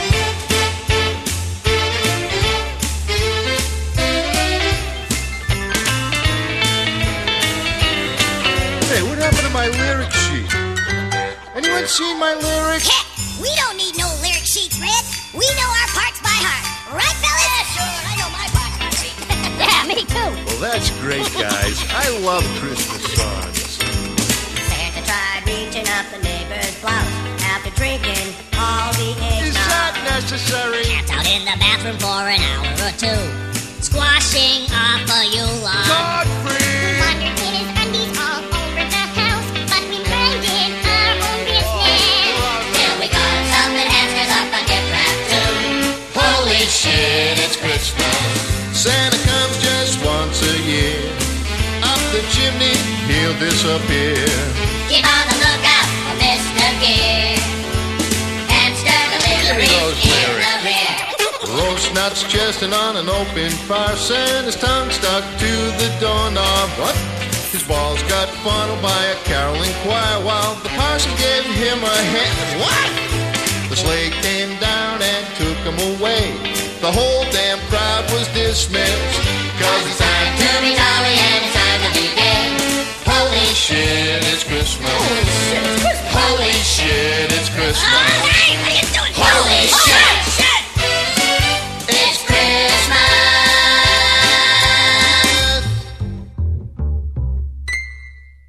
Hey, what happened to my lyric sheet? Anyone seen my lyrics? Heck, we don't need no lyric sheets, Red. We know our parts by heart. Right, fellas? Yeah, sure, I know my part by heart. Yeah, me too. Well, that's great, guys. I love Christmas songs. Santa tried reaching up the neighbor's blouse after drinking all the Is eggnog. that necessary? Camped out in the bathroom for an hour or two, squashing off a Yule log. Godfrey! Wandered in his undies all over the house, but we minded our own business. Till we got something hamsters up a gift wrap too. Holy shit, it's Christmas. Santa comes just once a year. Up the chimney, he'll disappear. Keep on the lookout for Mister Gear. Hamster delivery those in lyrics. the rear. Roast nuts chesting on an open fire. Santa's tongue stuck to the doorknob. What? His balls got funneled by a caroling choir while the parson gave him a hand. What? The sleigh came down and took him away. The whole damn crowd was dismissed. Cause it's time To be jolly and it's time to be gay. Holy shit, it's Christmas. Holy shit, it's Christmas. Hey, what are you doing? Holy shit.